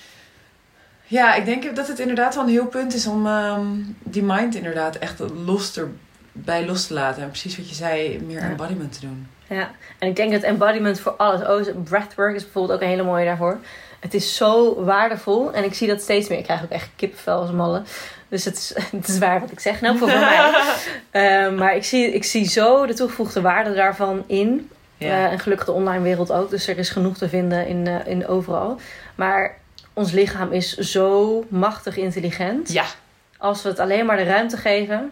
ja, ik denk dat het inderdaad wel een heel punt is om um, die mind inderdaad echt los te bij los te laten. En precies wat je zei, meer ja. embodiment te doen. Ja, en ik denk dat embodiment voor alles. Oh, breathwork is bijvoorbeeld ook een hele mooie daarvoor. Het is zo waardevol. En ik zie dat steeds meer. Ik krijg ook echt kippenvel als malle. Dus het is, het is waar wat ik zeg. Nou, voor mij. uh, maar ik zie, ik zie zo de toegevoegde waarde daarvan in. Ja. Uh, en gelukkig de online wereld ook. Dus er is genoeg te vinden in, uh, in overal. Maar ons lichaam is zo machtig intelligent. Ja. Als we het alleen maar de ruimte geven...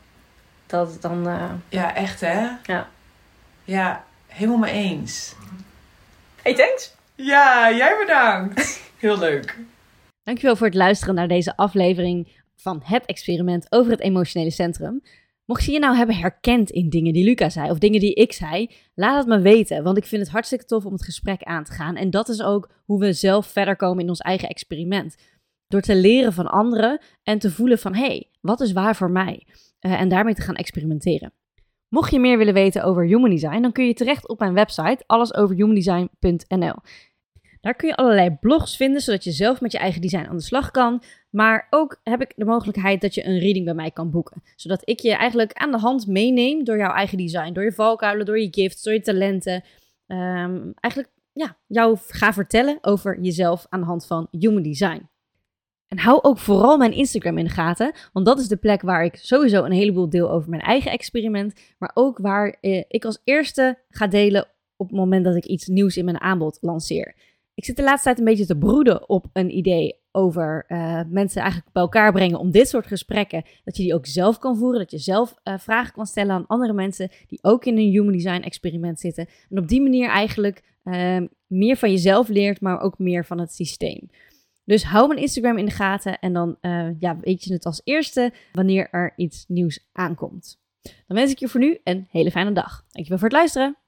Dat het dan... Uh... Ja, echt hè? Ja. Ja, helemaal mee eens. Hey, thanks. Ja, jij bedankt. Heel leuk. Dankjewel voor het luisteren naar deze aflevering van Het Experiment over het Emotionele Centrum. Mocht je je nou hebben herkend in dingen die Luca zei of dingen die ik zei, laat het me weten. Want ik vind het hartstikke tof om het gesprek aan te gaan. En dat is ook hoe we zelf verder komen in ons eigen experiment. Door te leren van anderen en te voelen van, hé, hey, wat is waar voor mij? Uh, en daarmee te gaan experimenteren. Mocht je meer willen weten over Human Design, dan kun je terecht op mijn website allesoverhumandesign punt n l. Daar kun je allerlei blogs vinden, zodat je zelf met je eigen design aan de slag kan. Maar ook heb ik de mogelijkheid dat je een reading bij mij kan boeken. Zodat ik je eigenlijk aan de hand meeneem door jouw eigen design. Door je valkuilen, door je gifts, door je talenten. Um, eigenlijk ja, jou ga vertellen over jezelf aan de hand van Human Design. En hou ook vooral mijn Instagram in de gaten, want dat is de plek waar ik sowieso een heleboel deel over mijn eigen experiment, maar ook waar eh, ik als eerste ga delen op het moment dat ik iets nieuws in mijn aanbod lanceer. Ik zit de laatste tijd een beetje te broeden op een idee over uh, mensen eigenlijk bij elkaar brengen om dit soort gesprekken, dat je die ook zelf kan voeren, dat je zelf uh, vragen kan stellen aan andere mensen die ook in een Human Design experiment zitten. En op die manier eigenlijk uh, meer van jezelf leert, maar ook meer van het systeem. Dus hou mijn Instagram in de gaten en dan uh, ja, weet je het als eerste wanneer er iets nieuws aankomt. Dan wens ik je voor nu een hele fijne dag. Dankjewel voor het luisteren.